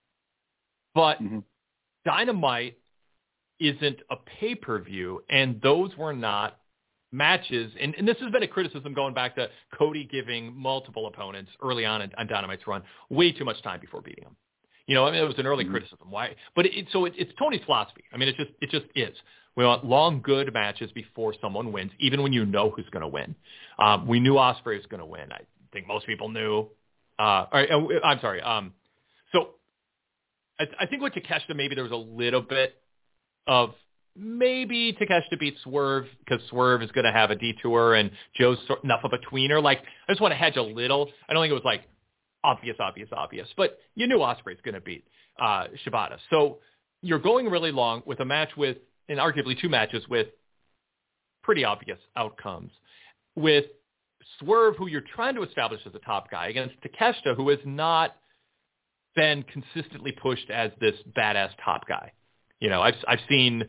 But mm-hmm. Dynamite isn't a pay-per-view, and those were not matches. And, and this has been a criticism going back to Cody giving multiple opponents early on in, on Dynamite's run way too much time before beating him. You know, I mean, it was an early mm-hmm. criticism. Why? But it, so it, it's Tony's philosophy. I mean, it just it just is. We want long, good matches before someone wins, even when you know who's going to win. Um, we knew Ospreay was going to win. I think most people knew. Uh, or, I'm sorry. Um, so I, I think with Takeshita, maybe there was a little bit of maybe Takeshita beat Swerve because Swerve is going to have a detour and Joe's sort, enough of a tweener. Like, I just want to hedge a little. I don't think it was like obvious, obvious, obvious. But you knew Ospreay's going to beat uh, Shibata. So you're going really long with a match with, and arguably two matches with pretty obvious outcomes. With Swerve, who you're trying to establish as a top guy, against Takeshita, who has not been consistently pushed as this badass top guy. You know, I've I've seen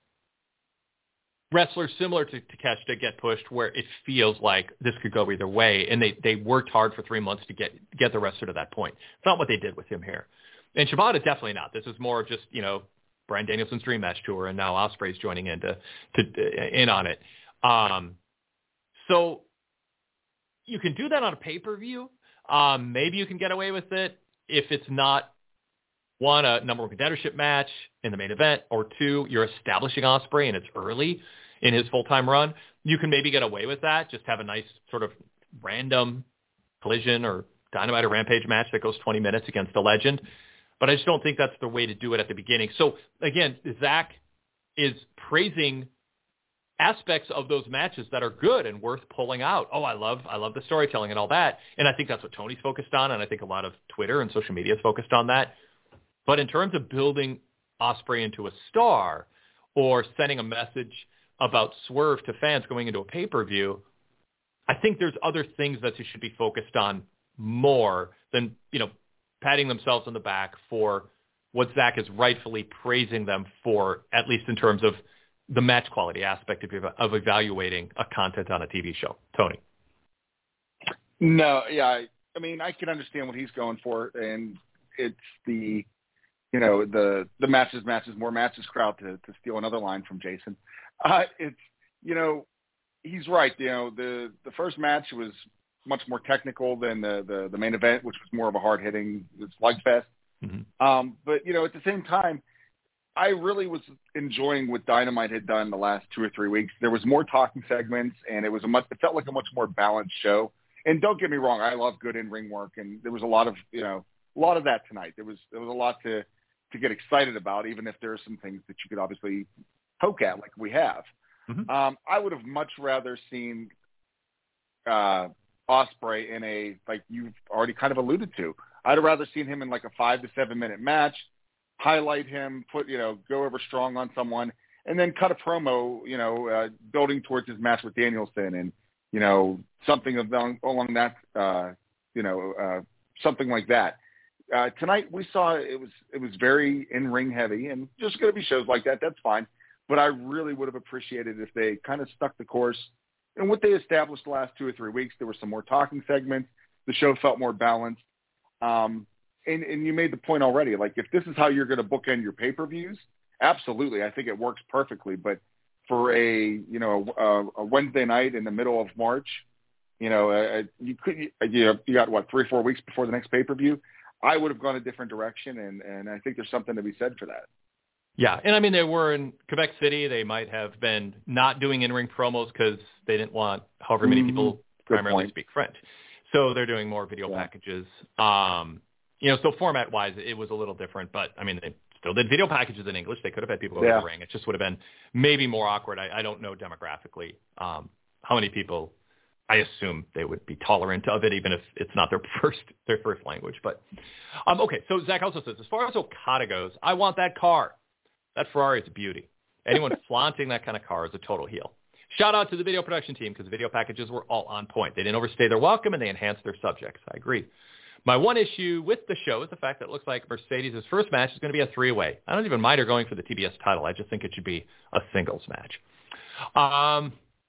wrestlers similar to Takeshita get pushed where it feels like this could go either way, and they, they worked hard for three months to get get the wrestler to that point. It's not what they did with him here. And Shibata, definitely not. This is more of just, you know, Bryan Danielson's Dream Match Tour, and now Ospreay's joining in to, to in on it. Um, so you can do that on a pay-per-view. Um, maybe you can get away with it if it's not, one, a number one contendership match in the main event, or two, you're establishing Ospreay and it's early in his full-time run. You can maybe get away with that, just have a nice sort of random Collision or Dynamite or Rampage match that goes twenty minutes against a legend. But I just don't think that's the way to do it at the beginning. So, again, Zach is praising aspects of those matches that are good and worth pulling out. Oh, I love I love the storytelling and all that. And I think that's what Tony's focused on, and I think a lot of Twitter and social media is focused on that. But in terms of building Ospreay into a star or sending a message about Swerve to fans going into a pay-per-view, I think there's other things that they should be focused on more than, you know, patting themselves on the back for what Zach is rightfully praising them for, at least in terms of the match quality aspect of, of evaluating a content on a T V show. Tony. No, yeah, I, I mean, I can understand what he's going for, and it's the, you know, the the matches, matches, more matches crowd, to, to steal another line from Jason. Uh, it's, you know, he's right. You know, the, the first match was much more technical than the, the, the main event, which was more of a hard-hitting slugfest. Mm-hmm. Um, but, you know, at the same time, I really was enjoying what Dynamite had done the last two or three weeks. There was more talking segments, and it was a much, it felt like a much more balanced show. And don't get me wrong, I love good in-ring work, and there was a lot of, you know, a lot of that tonight. There was there was a lot to, to get excited about, even if there are some things that you could obviously poke at, like we have. Mm-hmm. Um, I would have much rather seen uh, Ospreay in a, like you've already kind of alluded to, I'd have rather seen him in like a five to seven minute match, highlight him, put, you know, go over strong on someone, and then cut a promo, you know, uh, building towards his match with Danielson, and, you know, something along, along that, uh, you know, uh, something like that. Uh, tonight we saw it was it was very in-ring heavy, and just going to be shows like that. That's fine. But I really would have appreciated if they kind of stuck the course. And what they established the last two or three weeks, there were some more talking segments. The show felt more balanced. Um, and, and you made the point already. Like, if this is how you're going to bookend your pay-per-views, absolutely, I think it works perfectly. But for a, you know, a, a Wednesday night in the middle of March, you know, uh, you could, you, know, you got, what, three or four weeks before the next pay-per-view? I would have gone a different direction, and, and I think there's something to be said for that. Yeah, and I mean, they were in Quebec City. They might have been not doing in-ring promos because they didn't want however many people Good primarily point. speak French. So they're doing more video yeah. packages. Um, you know, so format-wise, it was a little different. But, I mean, they still did video packages in English. They could have had people go yeah. to the ring. It just would have been maybe more awkward. I, I don't know demographically um, how many people, I assume they would be tolerant of it, even if it's not their first their first language. But um, okay, so Zach also says, as far as Okada goes, I want that car. That Ferrari is a beauty. Anyone flaunting that kind of car is a total heel. Shout out to the video production team because the video packages were all on point. They didn't overstay their welcome and they enhanced their subjects. I agree. My one issue with the show is the fact that it looks like Mercedes' first match is going to be a three-way. I don't even mind her going for the T B S title. I just think it should be a singles match. Um.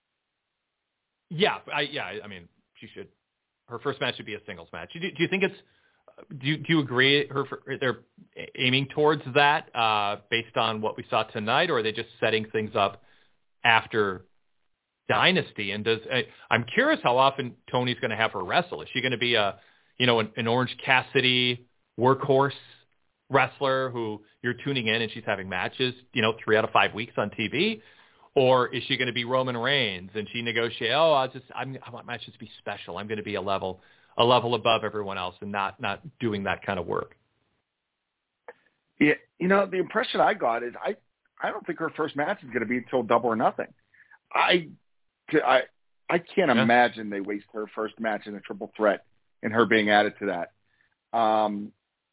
Yeah, I, yeah. I mean, she should. Her first match should be a singles match. Do, do you think it's? Do you, do you agree? Her they're aiming towards that uh, based on what we saw tonight, or are they just setting things up after Dynasty? And does I, I'm curious how often Tony's going to have her wrestle. Is she going to be a, you know, an, an Orange Cassidy workhorse wrestler who you're tuning in and she's having matches, you know, three out of five weeks on T V? Or is she going to be Roman Reigns and she negotiate? Oh, I'll just I'm, I want matches to be special. I'm going to be a level a level above everyone else and not not doing that kind of work. Yeah, you know, the impression I got is I I don't think her first match is going to be until Double or Nothing. I I I can't yeah. imagine they waste her first match in a triple threat and her being added to that. Um,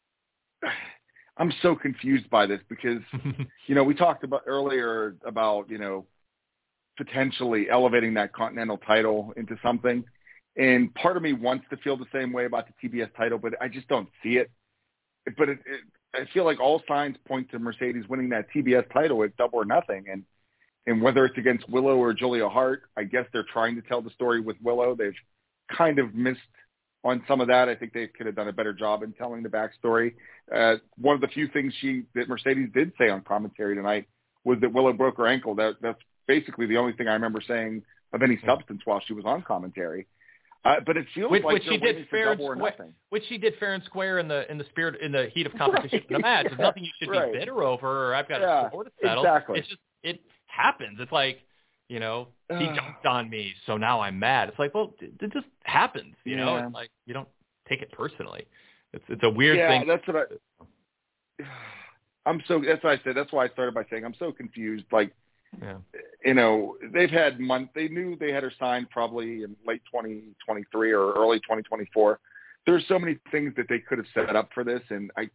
I'm so confused by this because, you know, we talked about earlier about, you know, potentially elevating that Continental title into something. And part of me wants to feel the same way about the T B S title, but I just don't see it. But it, it, I feel like all signs point to Mercedes winning that T B S title at Double or Nothing. And, and whether it's against Willow or Julia Hart, I guess they're trying to tell the story with Willow. They've kind of missed on some of that. I think they could have done a better job in telling the backstory. Uh, one of the few things she that Mercedes did say on commentary tonight was that Willow broke her ankle. That, that's basically the only thing I remember saying of any substance while she was on commentary. Uh, but it feels which, like which she did fair and square, which she did fair and square in the in the spirit in the heat of competition right. in the match. It's nothing you should right. be bitter over, or I've got yeah, a score to settle. Exactly. It's just it happens. It's like, you know, he uh, jumped on me, so now I'm mad. It's like, well, it, it just happens. You yeah. know, it's like you don't take it personally. It's it's a weird yeah, thing. Yeah, that's what I. I'm so. That's what I said. That's why I started by saying I'm so confused. Like, yeah. you know, they've had month. They knew they had her signed probably in late twenty twenty-three or early twenty twenty-four. There's so many things that they could have set up for this, and I,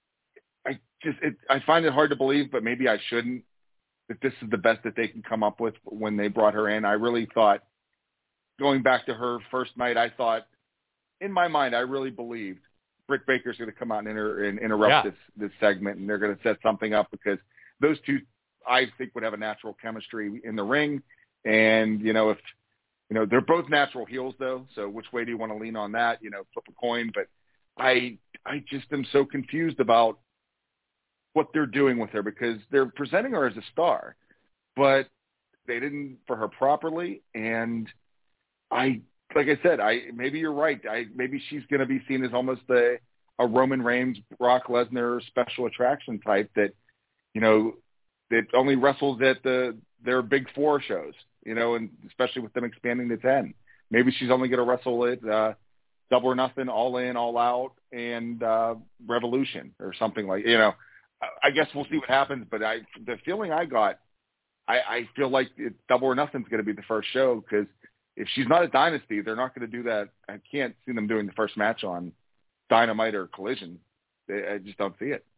I just, it, I find it hard to believe, but maybe I shouldn't. That this is the best that they can come up with when they brought her in. I really thought, going back to her first night, I thought, in my mind, I really believed Britt Baker's going to come out and, inter- and interrupt yeah. this this segment, and they're going to set something up because those two, I think, would have a natural chemistry in the ring. And, you know, if, you know, they're both natural heels, though, so which way do you want to lean on that? You know, flip a coin. But I I just am so confused about what they're doing with her because they're presenting her as a star, but they didn't for her properly. And I, like I said, I maybe you're right. I maybe she's going to be seen as almost a, a Roman Reigns, Brock Lesnar special attraction type that, you know, that only wrestles at the their big four shows, you know, and especially with them expanding to ten. Maybe she's only going to wrestle at uh, Double or Nothing, All In, All Out, and uh, Revolution or something like, you know. I guess we'll see what happens, but I the feeling I got, I, I feel like it, Double or Nothing is going to be the first show because if she's not a Dynasty, they're not going to do that. I can't see them doing the first match on Dynamite or Collision. I just don't see it.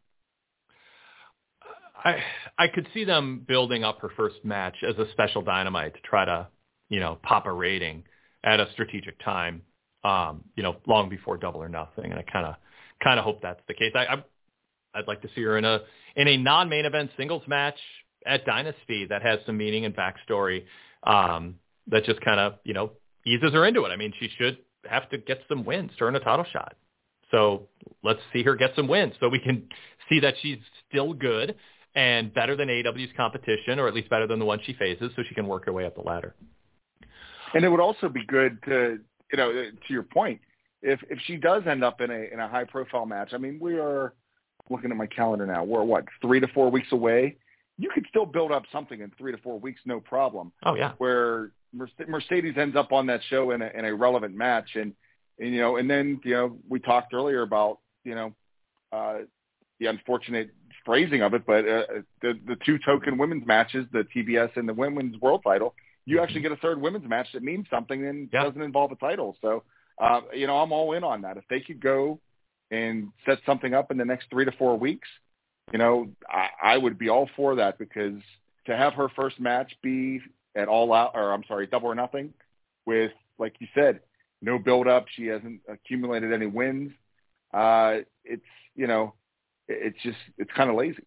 I I could see them building up her first match as a special Dynamite to try to, you know, pop a rating at a strategic time, um, you know, long before Double or Nothing, and I kind of kind of hope that's the case. I, I I'd like to see her in a in a non-main event singles match at Dynasty that has some meaning and backstory um, that just kind of, you know, eases her into it. I mean, she should have to get some wins to earn a title shot. So let's see her get some wins so we can see that she's still good and better than A E W's competition, or at least better than the one she faces, so she can work her way up the ladder. And it would also be good to, you know, to your point, if if she does end up in a in a high-profile match. I mean, we are looking at my calendar now. We're, what, three to four weeks away? You could still build up something in three to four weeks, no problem. Oh, yeah. Where Mercedes ends up on that show in a, in a relevant match. And, and, you know, and then, you know, we talked earlier about, you know, uh, the unfortunate phrasing of it, but uh, the, the two token women's matches, the T B S and the women's world title, you actually get a third women's match that means something and yeah. doesn't involve a title. So, uh, you know, I'm all in on that. If they could go and set something up in the next three to four weeks, you know, I, I would be all for that, because to have her first match be at All Out, or I'm sorry, Double or Nothing, with, like you said, no build-up, she hasn't accumulated any wins. Uh, it's, you know, it's just, it's kind of lazy.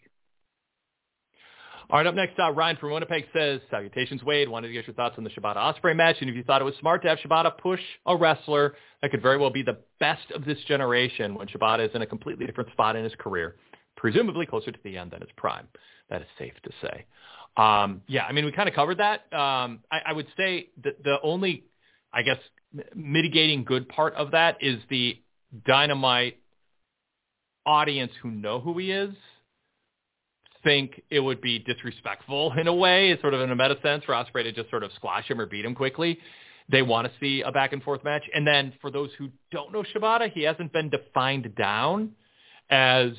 All right, up next, uh, Ryan from Winnipeg says, salutations, Wade. Wanted to get your thoughts on the Shibata-Ospreay match, and if you thought it was smart to have Shibata push a wrestler that could very well be the best of this generation when Shibata is in a completely different spot in his career, presumably closer to the end than his prime. That is safe to say. Um, yeah, I mean, we kind of covered that. Um, I, I would say that the only, I guess, mitigating good part of that is the Dynamite audience who know who he is think it would be disrespectful in a way, it's sort of in a meta sense, for Ospreay to just sort of squash him or beat him quickly. They want to see a back and forth match. And then for those who don't know Shibata, he hasn't been defined down as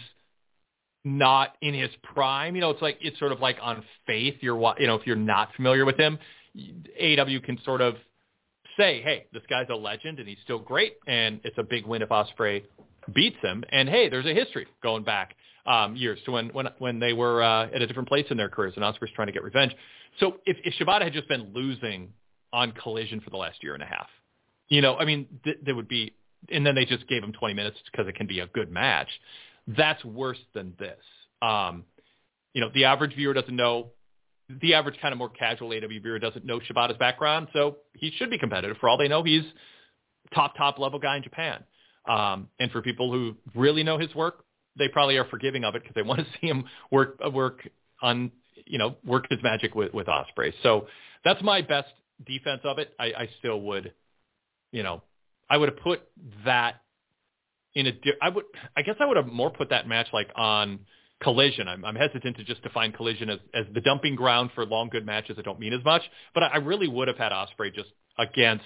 not in his prime. You know, it's like, it's sort of like on faith. You're, you know, if you're not familiar with him, A E W can sort of say, hey, this guy's a legend and he's still great, and it's a big win if Ospreay beats him. And hey, there's a history going back um, years to when when when they were uh, at a different place in their careers, and Ospreay's trying to get revenge. So if, if Shibata had just been losing on Collision for the last year and a half, you know, I mean, th- there would be, and then they just gave him twenty minutes because it can be a good match. That's worse than this. Um, you know, the average viewer doesn't know. The average kind of more casual A E W viewer doesn't know Shibata's background, so he should be competitive. For all they know, he's top, top level guy in Japan. Um, and for people who really know his work, they probably are forgiving of it because they want to see him work, work on, you know, work his magic with, with Ospreay. So that's my best defense of it. I, I still would, you know, I would have put that in a, I would, I guess I would have more put that match like on Collision. I'm, I'm hesitant to just define Collision as, as the dumping ground for long, good matches that don't mean as much, but I, I really would have had Ospreay just against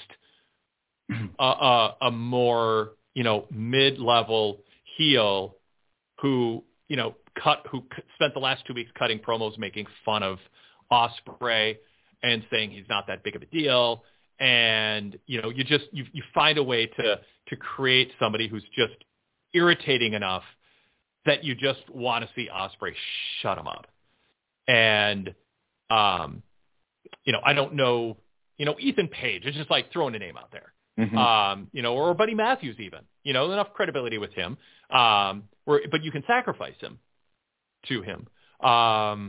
a, a, a more, you know, mid-level heel who, you know, cut, who spent the last two weeks cutting promos, making fun of Ospreay and saying he's not that big of a deal. And, you know, you just, you, you find a way to, to create somebody who's just irritating enough that you just want to see Ospreay shut him up. And, um, you know, I don't know, you know, Ethan Page, it's just like throwing a name out there. Mm-hmm. Um, you know, or Buddy Matthews even, you know, enough credibility with him. Um, where, but you can sacrifice him to him. Um,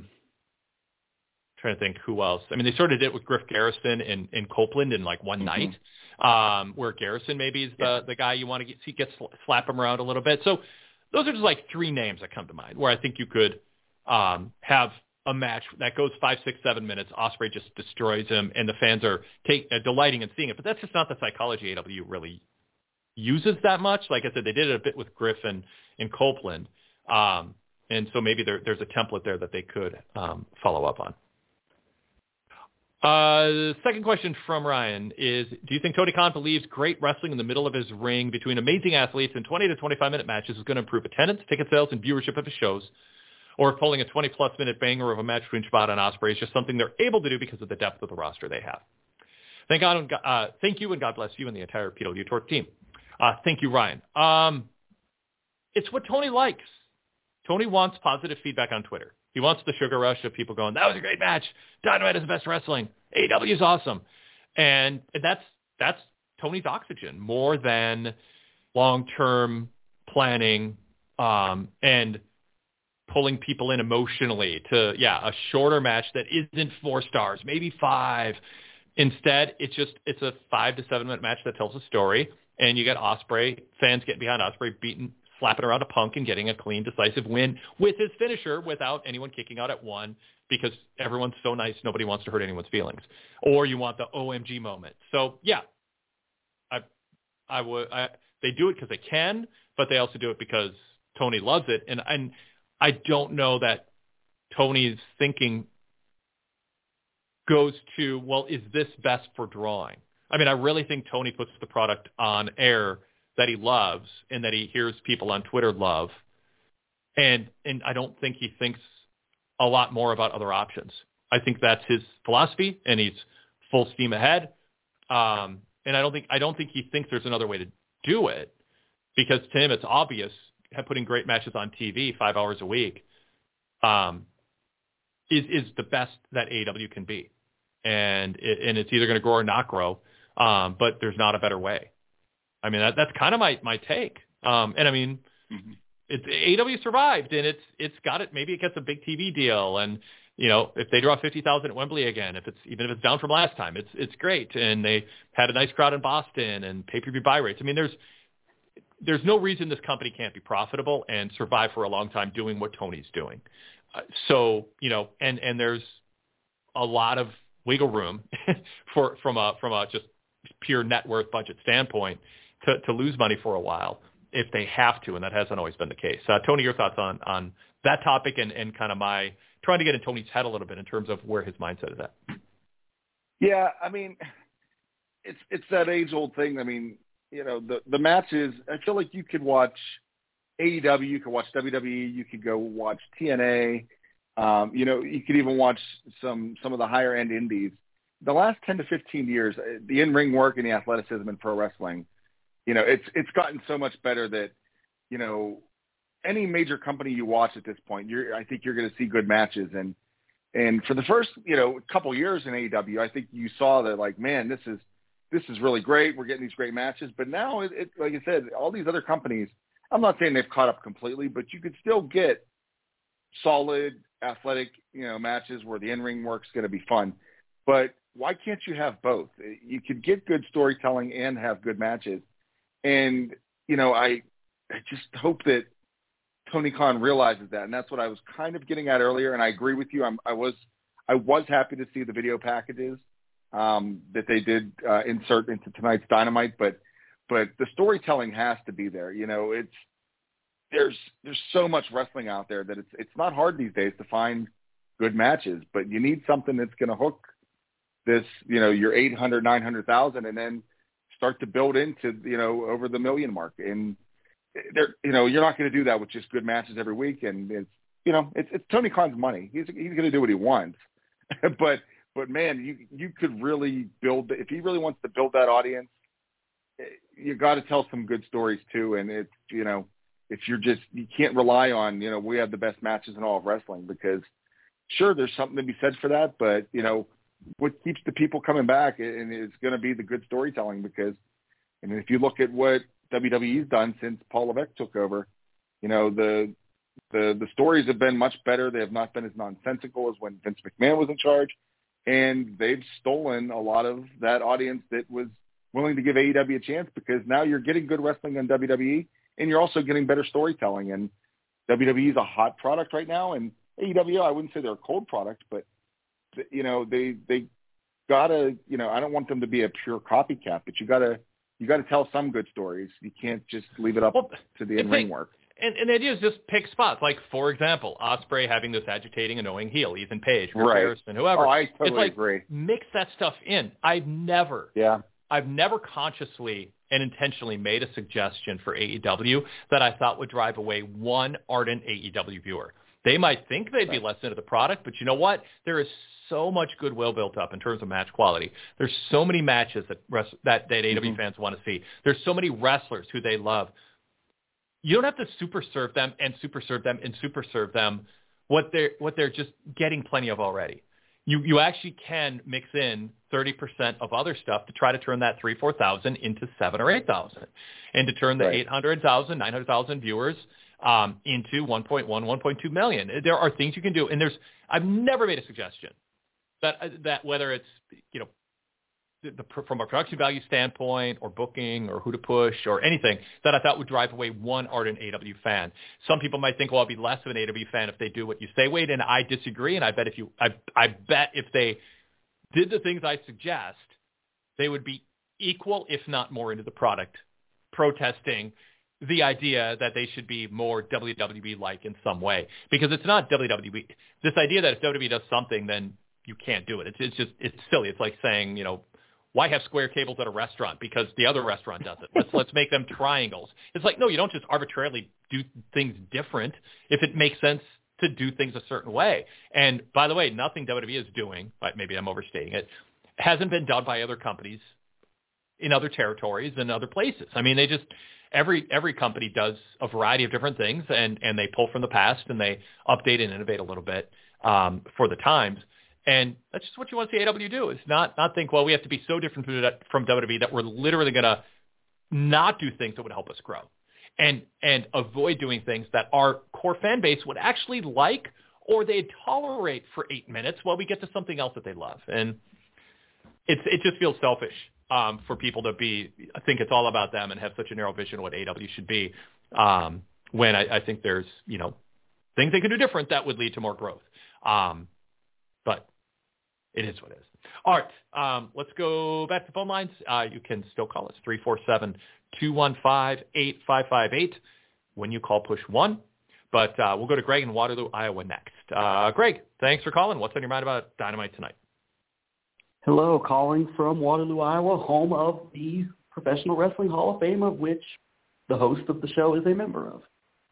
trying to think who else. I mean, they sort of did it with Griff Garrison in, in Copeland in like one mm-hmm. night, um, where Garrison maybe is the, yeah. the guy you want to get, see, get slap him around a little bit. So those are just like three names that come to mind where I think you could um, have a match that goes five, six, seven minutes. Ospreay just destroys him, and the fans are take, uh, delighting in seeing it. But that's just not the psychology A E W really uses that much. Like I said, they did it a bit with Griffin in Copeland, um, and so maybe there, there's a template there that they could um, follow up on. Uh, the second question from Ryan is, do you think Tony Khan believes great wrestling in the middle of his ring between amazing athletes in twenty to twenty-five minute matches is going to improve attendance, ticket sales, and viewership of his shows? Or if pulling a twenty-plus minute banger of a match between Shibata and Ospreay is just something they're able to do because of the depth of the roster they have? Thank God, uh, thank you, and God bless you and the entire P W Torque team. Uh, thank you, Ryan. Um, it's what Tony likes. Tony wants positive feedback on Twitter. He wants the sugar rush of people going, that was a great match. Dynamite is the best wrestling. A E W is awesome. And that's that's Tony's oxygen more than long-term planning um, and pulling people in emotionally to, yeah, a shorter match that isn't four stars, maybe five. Instead, it's just, it's a five to seven minute match that tells a story, and you get Ospreay, fans getting behind Ospreay, beating, slapping around a Punk and getting a clean, decisive win with his finisher without anyone kicking out at one because everyone's so nice, nobody wants to hurt anyone's feelings. Or you want the O M G moment. So, yeah, I, I would, I, they do it because they can, but they also do it because Tony loves it. And, and I don't know that Tony's thinking goes to, well, is this best for drawing? I mean, I really think Tony puts the product on air that he loves and that he hears people on Twitter love. And and I don't think he thinks a lot more about other options. I think that's his philosophy, and he's full steam ahead. Um, and I don't think I don't think he thinks there's another way to do it, because to him it's obvious putting great matches on T V five hours a week um, is is the best that A E W can be, and it, and it's either going to grow or not grow. Um, but there's not a better way. I mean, that, that's kind of my my take. Um, and I mean, mm-hmm. it's A E W survived, and it's it's got it. Maybe it gets a big T V deal, and you know, if they draw fifty thousand at Wembley again, if it's even if it's down from last time, it's it's great. And they had a nice crowd in Boston and pay-per-view buy rates. I mean, there's there's no reason this company can't be profitable and survive for a long time doing what Tony's doing. Uh, so, you know, and, and there's a lot of wiggle room for from a from a just pure net worth budget standpoint to, to lose money for a while if they have to, and that hasn't always been the case. Uh, Tony, your thoughts on, on that topic and, and kind of my trying to get in Tony's head a little bit in terms of where his mindset is at. Yeah, I mean, it's it's that age-old thing. I mean, you know, the, the matches, I feel like you could watch A E W, you could watch W W E, you could go watch T N A, um, you know, you could even watch some some of the higher-end indies. The last ten to fifteen years, the in-ring work and the athleticism in pro wrestling, you know, it's it's gotten so much better that, you know, any major company you watch at this point, you're, I think you're going to see good matches. And and for the first, you know, couple years in A E W, I think you saw that, like, man, this is this is really great. We're getting these great matches. But now, it, it, like I said, all these other companies, I'm not saying they've caught up completely, but you could still get solid, athletic, you know, matches where the in-ring work's going to be fun. But why can't you have both? You could get good storytelling and have good matches. And, you know, I I just hope that Tony Khan realizes that. And that's what I was kind of getting at earlier. And I agree with you. I'm, I was I was happy to see the video packages um, that they did uh, insert into tonight's Dynamite. But but the storytelling has to be there. You know, it's there's there's so much wrestling out there that it's it's not hard these days to find good matches. But you need something that's going to hook this, you know, your eight hundred, nine hundred thousand, and then start to build into, you know, over the million mark. And there, you know, you're not going to do that with just good matches every week. And it's, you know, it's, it's Tony Khan's money. He's he's going to do what he wants. but but man, you you could really build, if he really wants to build that audience, you got to tell some good stories too. And it's, you know, if you're just, you can't rely on, you know, we have the best matches in all of wrestling, because sure, there's something to be said for that, but you know, what keeps the people coming back, and it's going to be the good storytelling. Because, I mean, if you look at what W W E's done since Paul Levesque took over, you know, the the the stories have been much better. They have not been as nonsensical as when Vince McMahon was in charge, and they've stolen a lot of that audience that was willing to give A E W a chance, because now you're getting good wrestling on W W E, and you're also getting better storytelling. And W W E is a hot product right now, and A E W, I wouldn't say they're a cold product, but you know, they they gotta, you know, I don't want them to be a pure copycat, but you gotta you gotta tell some good stories. You can't just leave it up well, to the in-ring work. And, and the idea is just pick spots. Like, for example, Ospreay having this agitating, annoying heel, Ethan Page, Chris right. Harrison, whoever. Oh, I totally it's like, agree. Mix that stuff in. I've never, yeah, I've never consciously and intentionally made a suggestion for A E W that I thought would drive away one ardent A E W viewer. They might think they'd be less into the product, but you know what? There is so much goodwill built up in terms of match quality. There's so many matches that rest, that, that A E W mm-hmm. fans want to see. There's so many wrestlers who they love. You don't have to super serve them and super serve them and super serve them what they're what they're just getting plenty of already. You you actually can mix in thirty percent of other stuff to try to turn that three, four thousand into seven or eight thousand, and to turn the right. eight hundred thousand, nine hundred thousand viewers um, into one point one, one point two million. There are things you can do, and there's I've never made a suggestion that that whether it's, you know, the, the, from a production value standpoint or booking or who to push or anything that I thought would drive away one ardent A E W fan. Some people might think, well, I'll be less of an A E W fan if they do what you say, Wade, and I disagree. And I bet if you, I, I bet if they did the things I suggest, they would be equal, if not more, into the product, protesting the idea that they should be more W W E-like in some way, because it's not W W E. This idea that if W W E does something, then you can't do it. It's, it's just, it's silly. It's like saying, you know, why have square tables at a restaurant? Because the other restaurant does it. Let's let's make them triangles. It's like, no, you don't just arbitrarily do things different if it makes sense to do things a certain way. And by the way, nothing W W E is doing, maybe I'm overstating it, hasn't been done by other companies in other territories and other places. I mean, they just every every company does a variety of different things, and and they pull from the past and they update and innovate a little bit um, for the times. And that's just what you want to see A E W do. Is not not think, well, we have to be so different from from W W E that we're literally going to not do things that would help us grow, and and avoid doing things that our core fan base would actually like or they'd tolerate for eight minutes while we get to something else that they love. And it's it just feels selfish um, for people to be think it's all about them and have such a narrow vision of what A E W should be. Um, when I, I think there's you know things they can do different that would lead to more growth. Um, but it is what it is. All right, um, let's go back to the phone lines. Uh, you can still call us, three four seven, two one five, eight five five eight. When you call, push one. But uh, we'll go to Greg in Waterloo, Iowa next. Uh, Greg, thanks for calling. What's on your mind about Dynamite tonight? Hello, calling from Waterloo, Iowa, home of the Professional Wrestling Hall of Fame, of which the host of the show is a member of.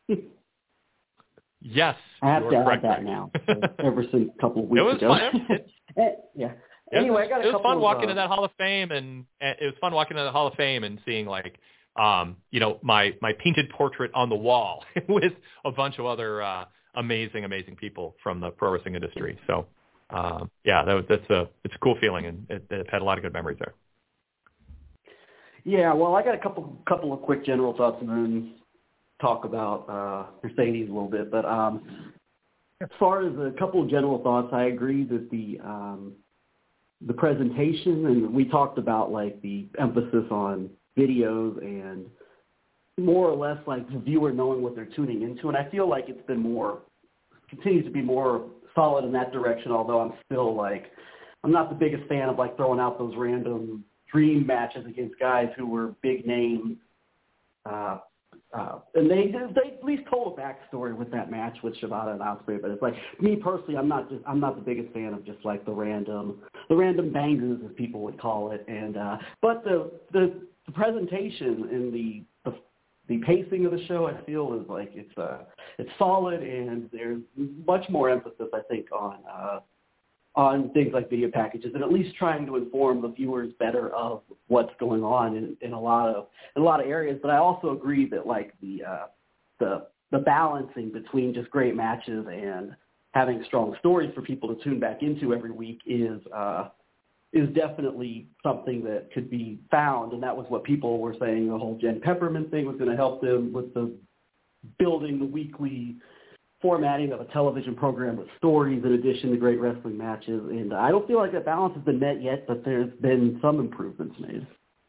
Yes, I have to add that Greg. now. So ever since a couple of weeks it was ago. Fun. yeah. Anyway, I got a it was couple fun of, walking uh, to that Hall of Fame, and, and it was fun walking to the Hall of Fame and seeing like, um, you know, my my painted portrait on the wall with a bunch of other uh, amazing, amazing people from the pro wrestling industry. So, um, yeah, that was, that's a it's a cool feeling, and it, it had a lot of good memories there. Yeah, well, I got a couple couple of quick general thoughts, and then talk about uh, Mercedes a little bit. But um, as far as a couple of general thoughts, I agree that the um, the presentation, and we talked about like the emphasis on videos and more or less like the viewer knowing what they're tuning into. And I feel like it's been more, continues to be more solid in that direction, although I'm still like, I'm not the biggest fan of like throwing out those random dream matches against guys who were big names. Uh, uh, and they they at least told a backstory with that match with Shibata and Ospreay. But it's like, me personally, I'm not just I'm not the biggest fan of just like the random the random bangers, as people would call it. And uh, but the the the presentation and the, the the pacing of the show, I feel, is like it's uh it's solid, and there's much more emphasis, I think, on uh, on things like video packages, and at least trying to inform the viewers better of what's going on in, in a lot of in a lot of areas. But I also agree that like the uh, the the balancing between just great matches and having strong stories for people to tune back into every week is uh, is definitely something that could be found. And that was what people were saying. The whole Jen Pepperman thing was going to help them with the building the weekly formatting of a television program with stories in addition to great wrestling matches. And I don't feel like that balance has been met yet, but there's been some improvements made.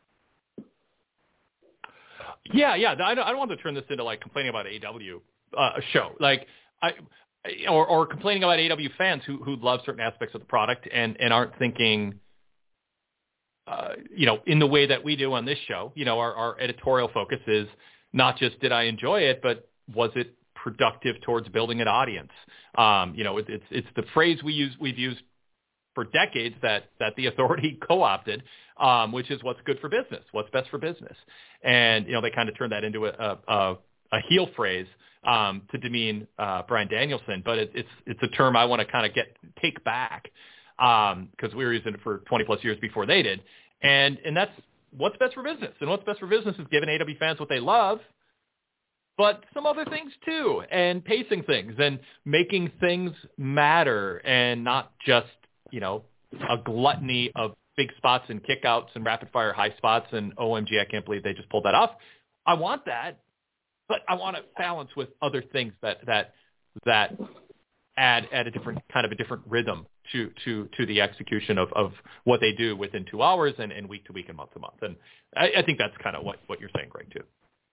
Yeah, yeah. I don't, I don't want to turn this into like complaining about A E W uh, a show. Like I, or, or complaining about A E W fans who who love certain aspects of the product and, and aren't thinking, uh, you know, in the way that we do on this show. You know, our, our editorial focus is not just did I enjoy it, but was it productive towards building an audience? Um, you know, it, it's it's the phrase we use we've used for decades that that the Authority co-opted, um, which is what's good for business, what's best for business, and you know they kind of turned that into a a, a heel phrase um, to demean uh, Bryan Danielson, but it, it's it's a term I want to kind of get take back because um, we were using it for twenty plus years before they did, and and that's what's best for business, and what's best for business is giving A E W fans what they love, but some other things too, and pacing things and making things matter, and not just, you know, a gluttony of big spots and kickouts and rapid fire high spots and O M G, I can't believe they just pulled that off. I want that, but I want to balance with other things that that that add add a different kind of a different rhythm to to to the execution of, of what they do within two hours and, and week to week and month to month. And I, I think that's kind of what, what you're saying, Greg, too.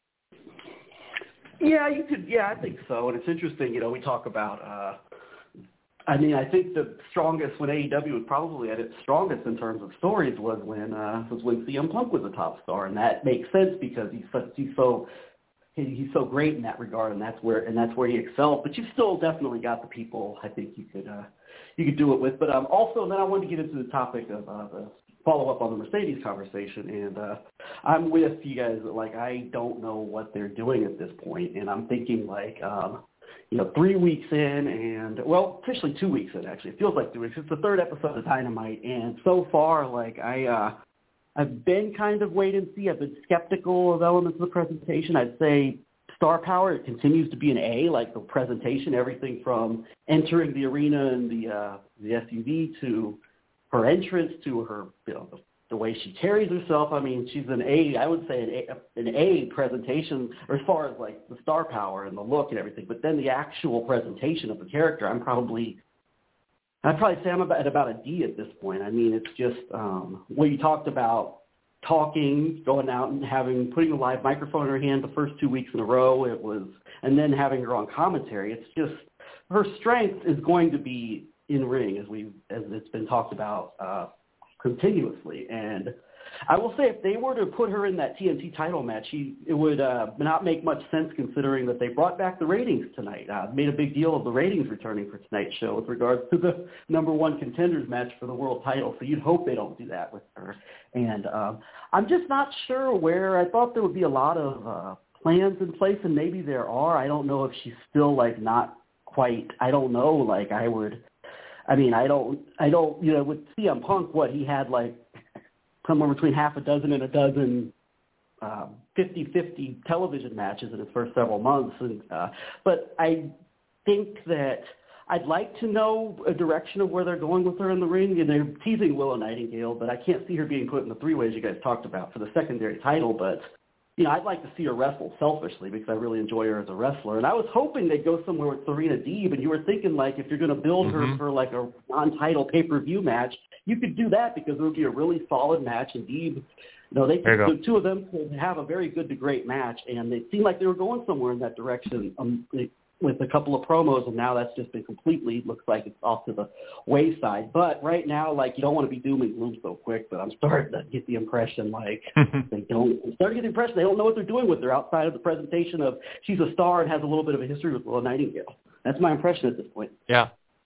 Yeah, you could. Yeah, I think so. And it's interesting. You know, we talk about. Uh, I mean, I think the strongest when A E W was probably at its strongest in terms of stories was when uh, was when C M Punk was a top star, and that makes sense because he's so, he's so he, he's so great in that regard, and that's where and that's where he excelled. But you've still definitely got the people I think you could uh, you could do it with. But um, also, then I wanted to get into the topic of uh, the follow up on the Mercedes conversation, and uh, I'm with you guys. Like, I don't know what they're doing at this point, and I'm thinking like, um, you know, three weeks in and, well, officially two weeks in, actually. It feels like two weeks. It's the third episode of Dynamite, and so far, like, I, uh, I've been kind of wait and see. I've been skeptical of elements of the presentation. I'd say star power, it continues to be an A, like the presentation, everything from entering the arena and the, uh, the S U V to her entrance to her, you know, the the way she carries herself. I mean, she's an A, I would say an A, an A presentation, or as far as like the star power and the look and everything. But then the actual presentation of the character, I'm probably, I'd probably say I'm about, at about a D at this point. I mean, it's just um, when you talked about talking, going out and having, putting a live microphone in her hand the first two weeks in a row, it was, and then having her on commentary. It's just, her strength is going to be in ring, as we, as it's been talked about uh, continuously. And I will say, if they were to put her in that T N T title match, she, it would uh, not make much sense considering that they brought back the ratings tonight. Uh, made a big deal of the ratings returning for tonight's show with regards to the number one contenders match for the world title. So you'd hope they don't do that with her. And um, I'm just not sure where. I thought there would be a lot of uh, plans in place, and maybe there are. I don't know if she's still like not quite. I don't know. Like I would. I mean, I don't, I don't, you know, with C M Punk, what, he had like somewhere between half a dozen and a dozen um, fifty-fifty television matches in his first several months. And, uh, but I think that I'd like to know a direction of where they're going with her in the ring. And they're teasing Willow Nightingale, but I can't see her being put in the three ways you guys talked about for the secondary title. But you know, I'd like to see her wrestle selfishly because I really enjoy her as a wrestler. And I was hoping they'd go somewhere with Serena Deeb, and you were thinking, like, if you're going to build mm-hmm. her for, like, a non-title pay-per-view match, you could do that because it would be a really solid match. And Deeb, you know, they could, the two of them could have a very good to great match, and it seemed like they were going somewhere in that direction um, with a couple of promos, and now that's just been completely, looks like it's off to the wayside. But right now, like, you don't want to be doom and gloom so quick, but I'm starting to get the impression, like, they don't, I'm starting to get the impression they don't know what they're doing with her outside of the presentation of she's a star and has a little bit of a history with Willow Nightingale. That's my impression at this point. Yeah.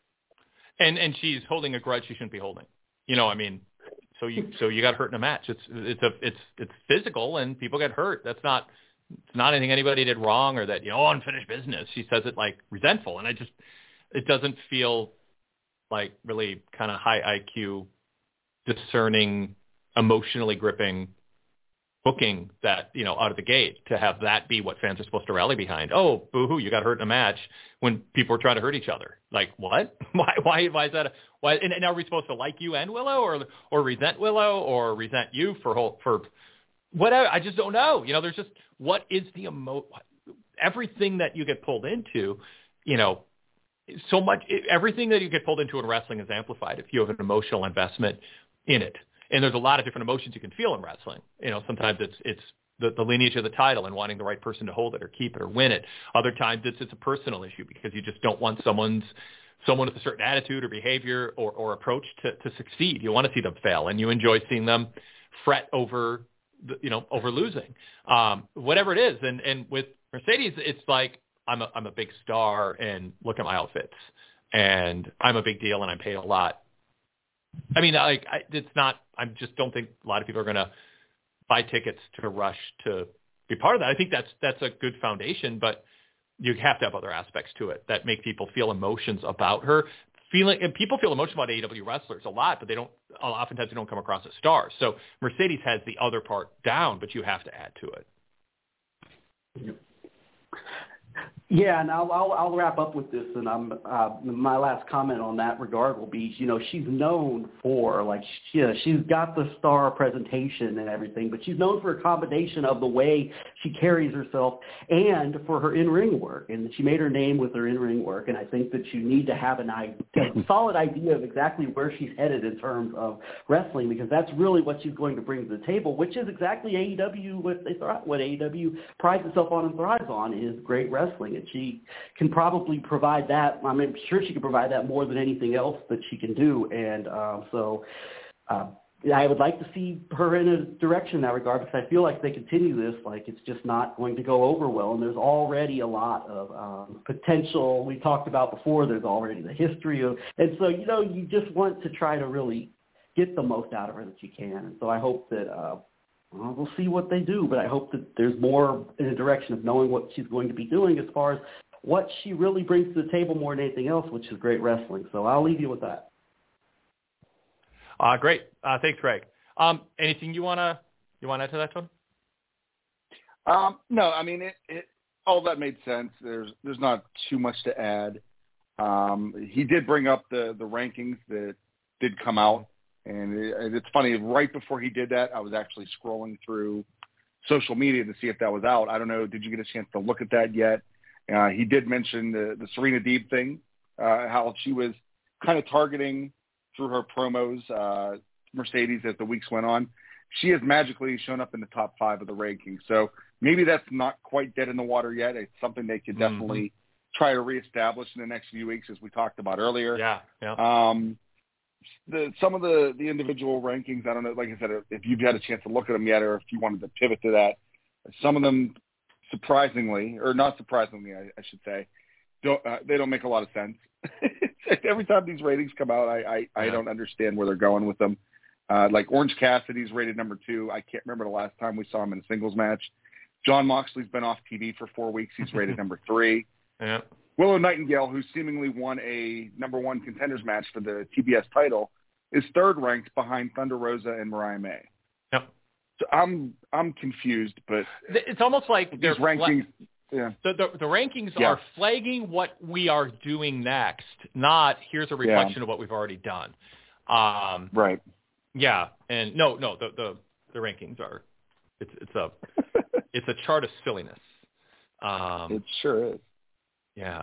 And and she's holding a grudge she shouldn't be holding. You know, I mean, so you so you got hurt in a match. It's it's a it's it's physical, and people get hurt. That's not it's not anything anybody did wrong or that, you know, unfinished business. She says it like resentful, and I just it doesn't feel like really kind of high I Q, discerning, emotionally gripping booking that, you know, out of the gate to have that be what fans are supposed to rally behind. Oh, boo-hoo, you got hurt in a match when people were trying to hurt each other. Like, what? Why why why is that? A, why and, and are we supposed to like you and Willow or or resent Willow or resent you for whole, for whatever? I just don't know. You know, there's just, what is the emo everything that you get pulled into, you know, so much everything that you get pulled into in wrestling is amplified if you have an emotional investment in it. And there's a lot of different emotions you can feel in wrestling. You know, sometimes it's it's the, the lineage of the title and wanting the right person to hold it or keep it or win it. Other times it's it's a personal issue because you just don't want someone's someone with a certain attitude or behavior or, or approach to, to succeed. You want to see them fail, and you enjoy seeing them fret over the, you know over losing, um, whatever it is. And and with Mercedes, it's like I'm a I'm a big star, and look at my outfits, and I'm a big deal, and I'm paid a lot. I mean, like, I, it's not, I just don't think a lot of people are going to buy tickets to rush to be part of that. I think that's, that's a good foundation, but you have to have other aspects to it that make people feel emotions about her. Feeling, and people feel emotions about A E W wrestlers a lot, but they don't, oftentimes they don't come across as stars. So Mercedes has the other part down, but you have to add to it. Yep. Yeah, and I'll, I'll I'll wrap up with this, and I'm uh, my last comment on that regard will be, you know, she's known for, like, she, uh, she's got the star presentation and everything, but she's known for a combination of the way she carries herself and for her in-ring work, and she made her name with her in-ring work, and I think that you need to have an idea, a solid idea of exactly where she's headed in terms of wrestling, because that's really what she's going to bring to the table, which is exactly A E W, what, they thrive, what A E W prides itself on and thrives on, is great wrestling. And she can probably provide that. I'm sure she can provide that more than anything else that she can do. And uh, so uh, I would like to see her in a direction in that regard, because I feel like if they continue this, like, it's just not going to go over well. And there's already a lot of um, potential we talked about before. There's already the history of, and so, you know, you just want to try to really get the most out of her that you can. And so I hope that uh, Well, we'll see what they do, but I hope that there's more in the direction of knowing what she's going to be doing as far as what she really brings to the table more than anything else, which is great wrestling. So I'll leave you with that. Uh, great. Uh, thanks, Greg. Um, anything you wanna you wanna add to that, Tony? Um, no, I mean it, it. All that made sense. There's there's not too much to add. Um, he did bring up the the rankings that did come out, and it, it's funny. Right before he did that, I was actually scrolling through social media to see if that was out. I don't know. Did you get a chance to look at that yet? Uh, he did mention the the Serena Deeb thing, uh, how she was kind of targeting through her promos uh, Mercedes as the weeks went on. She has magically shown up in the top five of the rankings. So maybe that's not quite dead in the water yet. It's something they could definitely mm-hmm. try to reestablish in the next few weeks, as we talked about earlier. Yeah. yeah. Um, the, some of the, the individual rankings, I don't know, like I said, if you've had a chance to look at them yet, or if you wanted to pivot to that, some of them surprisingly, or not surprisingly, I, I should say, don't, uh, they don't make a lot of sense. Every time these ratings come out, I, I, I yeah. don't understand where they're going with them. Uh, like Orange Cassidy's rated number two. I can't remember the last time we saw him in a singles match. John Moxley's been off T V for four weeks. He's rated number three. Yeah. Willow Nightingale, who seemingly won a number one contenders match for the T B S title, is third ranked behind Thunder Rosa and Mariah May. Yep. So I'm I'm confused, but it's almost like these they're rankings. Fla- yeah. The, the the rankings yeah. are flagging what we are doing next, not here's a reflection yeah. of what we've already done. Um, right. Yeah, and no, no, the the, the rankings are it's it's a it's a chart of silliness. Um, it sure is. Yeah,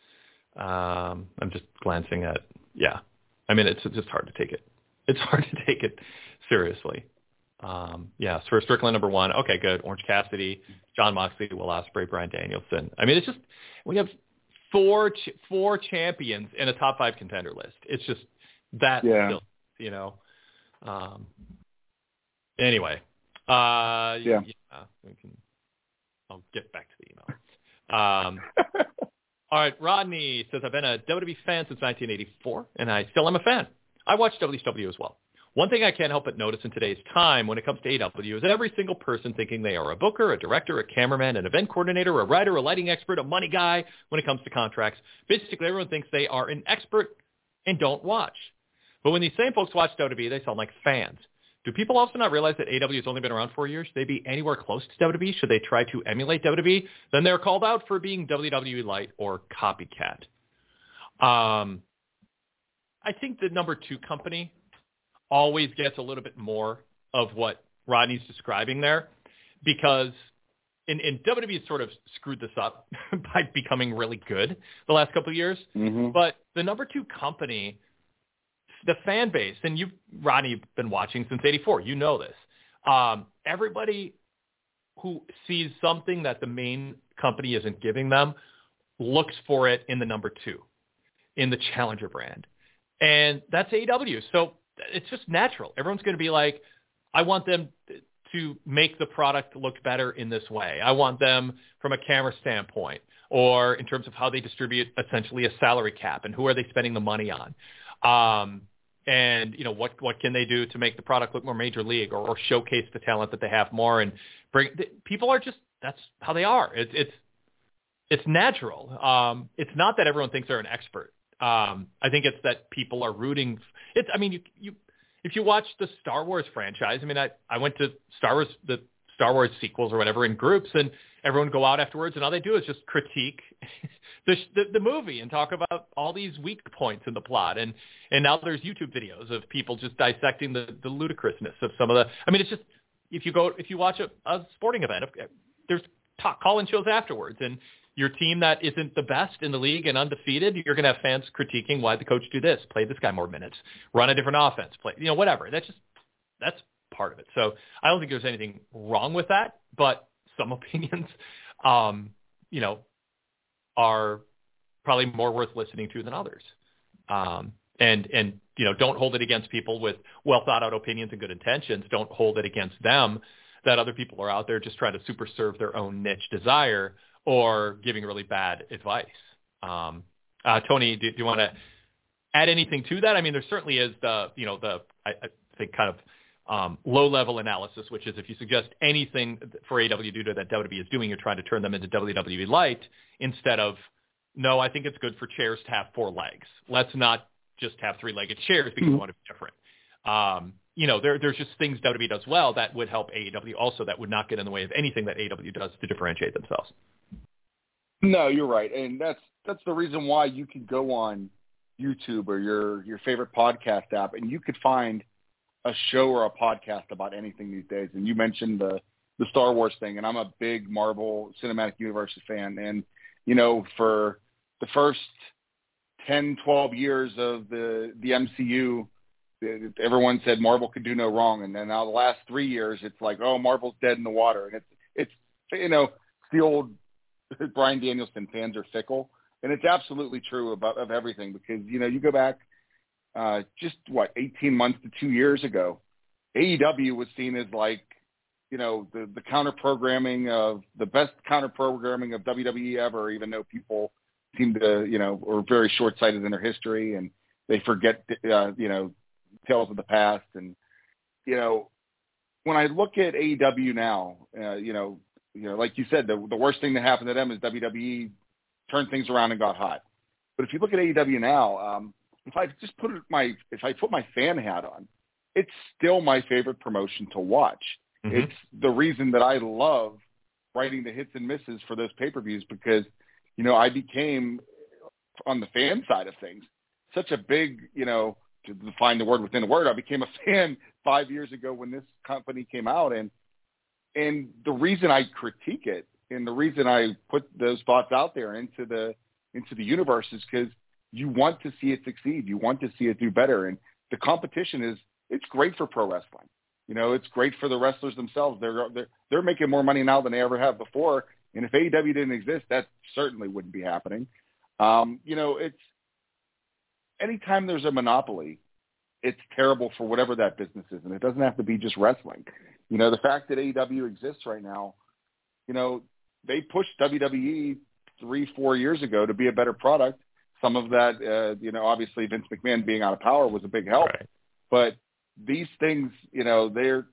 um, I'm just glancing at yeah. I mean, it's just hard to take it. It's hard to take it seriously. Um, yeah, so for Strickland number one, okay, good. Orange Cassidy, John Moxley, Will Ospreay, Bryan Danielson. I mean, it's just we have four ch- four champions in a top five contender list. It's just that yeah. silly, you know. Um, anyway, uh, yeah. yeah, we can, I'll get back to the email. Um, all right. Rodney says, I've been a W W E fan since nineteen eighty-four and I still am a fan. I watch W C W as well. One thing I can't help but notice in today's time when it comes to A E W is every single person thinking they are a booker, a director, a cameraman, an event coordinator, a writer, a lighting expert, a money guy when it comes to contracts. Basically, everyone thinks they are an expert and don't watch. But when these same folks watch W W E, they sound like fans. Do people also not realize that A E W has only been around four years? Should they be anywhere close to W W E? Should they try to emulate W W E? Then they're called out for being W W E light or copycat. Um, I think the number two company always gets a little bit more of what Rodney's describing there because in, in W W E has sort of screwed this up by becoming really good the last couple of years. Mm-hmm. But the number two company, the fan base, and you've, Rodney, you've been watching since eighty-four. You know this. Um, everybody who sees something that the main company isn't giving them looks for it in the number two, in the challenger brand. And that's A E W. So it's just natural. Everyone's going to be like, I want them to make the product look better in this way. I want them from a camera standpoint or in terms of how they distribute essentially a salary cap and who are they spending the money on. Um, and, you know, what, what can they do to make the product look more major league or, or showcase the talent that they have more and bring people are just, that's how they are. It's, it's, it's natural. Um, it's not that everyone thinks they're an expert. Um, I think it's that people are rooting. It's, I mean, you, you, if you watch the Star Wars franchise, I mean, I, I went to Star Wars, the Star Wars sequels or whatever in groups and everyone would go out afterwards and all they do is just critique the, the, the movie and talk about all these weak points in the plot. And, and now there's YouTube videos of people just dissecting the, the ludicrousness of some of the, I mean, it's just, if you go, if you watch a, a sporting event, there's talk, call-in shows afterwards and your team that isn't the best in the league and undefeated, you're going to have fans critiquing why the coach do this, play this guy more minutes, run a different offense, play, you know, whatever. That's just, that's part of it. So I don't think there's anything wrong with that, but some opinions, um, you know, are probably more worth listening to than others. Um, and, and, you know, don't hold it against people with well thought out opinions and good intentions. Don't hold it against them that other people are out there just trying to super serve their own niche desire or giving really bad advice. Um, uh, Tony, do, do you want to add anything to that? I mean, there certainly is the, you know, the, I, I think kind of um, low-level analysis, which is if you suggest anything for A E W to do that W W E is doing, you're trying to turn them into W W E light instead of no, I think it's good for chairs to have four legs. Let's not just have three-legged chairs because mm-hmm. we want to be different. Um, you know, there, there's just things W W E does well that would help A E W also that would not get in the way of anything that A E W does to differentiate themselves. No, you're right. And that's that's the reason why you can go on YouTube or your, your favorite podcast app and you could find a show or a podcast about anything these days. And you mentioned the, the Star Wars thing, and I'm a big Marvel Cinematic Universe fan. And, you know, for the first ten, twelve years of the, the M C U, everyone said Marvel could do no wrong. And then now the last three years, it's like, oh, Marvel's dead in the water. And it's, it's you know, it's the old Bryan Danielson, fans are fickle. And it's absolutely true about of everything because, you know, you go back uh, just, what, eighteen months to two years ago, A E W was seen as like, you know, the, the counter-programming of the best counter-programming of W W E ever, even though people seem to, you know, are very short-sighted in their history and they forget, uh, you know, tales of the past. And, you know, when I look at A E W now, uh, you know, you know, like you said, the, the worst thing that happened to them is W W E turned things around and got hot. But if you look at A E W now, um, if I just put it my, if I put my fan hat on, it's still my favorite promotion to watch. Mm-hmm. It's the reason that I love writing the hits and misses for those pay-per-views because, you know, I became, on the fan side of things, such a big, you know, to define the word within the word, I became a fan five years ago when this company came out. And, and the reason I critique it and the reason I put those thoughts out there into the, into the universe is because you want to see it succeed. You want to see it do better. And the competition is, it's great for pro wrestling. You know, it's great for the wrestlers themselves. They're, they're, they're making more money now than they ever have before. And if A E W didn't exist, that certainly wouldn't be happening. Um, you know, it's, anytime there's a monopoly, it's terrible for whatever that business is. And it doesn't have to be just wrestling. You know, the fact that A E W exists right now, you know, they pushed W W E three, four years ago to be a better product. Some of that, uh, you know, obviously Vince McMahon being out of power was a big help. Right. But these things, you know, they're,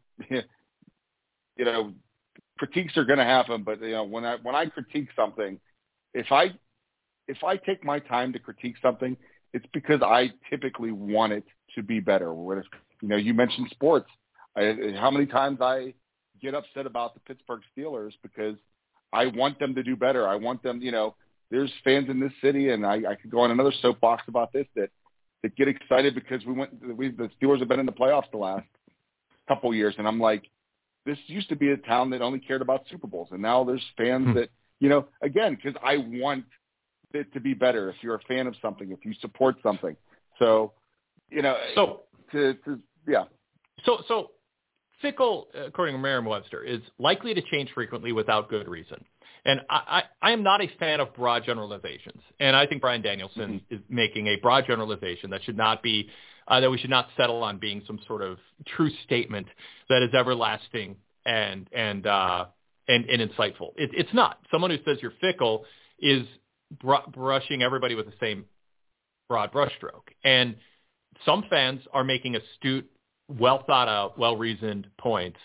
you know, critiques are going to happen. But, you know, when I when I critique something, if I if I take my time to critique something, it's because I typically want it to be better. What if, you know, you mentioned sports. I, how many times I get upset about the Pittsburgh Steelers because I want them to do better. I want them, you know, there's fans in this city, and I, I could go on another soapbox about this, that, that get excited because we went, we, the Steelers have been in the playoffs the last couple years. And I'm like, this used to be a town that only cared about Super Bowls. And now there's fans hmm. that, you know, again, because I want it to be better. If you're a fan of something, if you support something. So, you know, so, to, to yeah. So, so fickle, according to Merriam-Webster, is likely to change frequently without good reason. And I, I, I am not a fan of broad generalizations. And I think Bryan Danielson mm-hmm. is making a broad generalization that should not be, uh, that we should not settle on being some sort of true statement that is everlasting and, and, uh, and, and insightful. It, it's not. Someone who says you're fickle is br- brushing everybody with the same broad brushstroke. And some fans are making astute, well thought out, well-reasoned points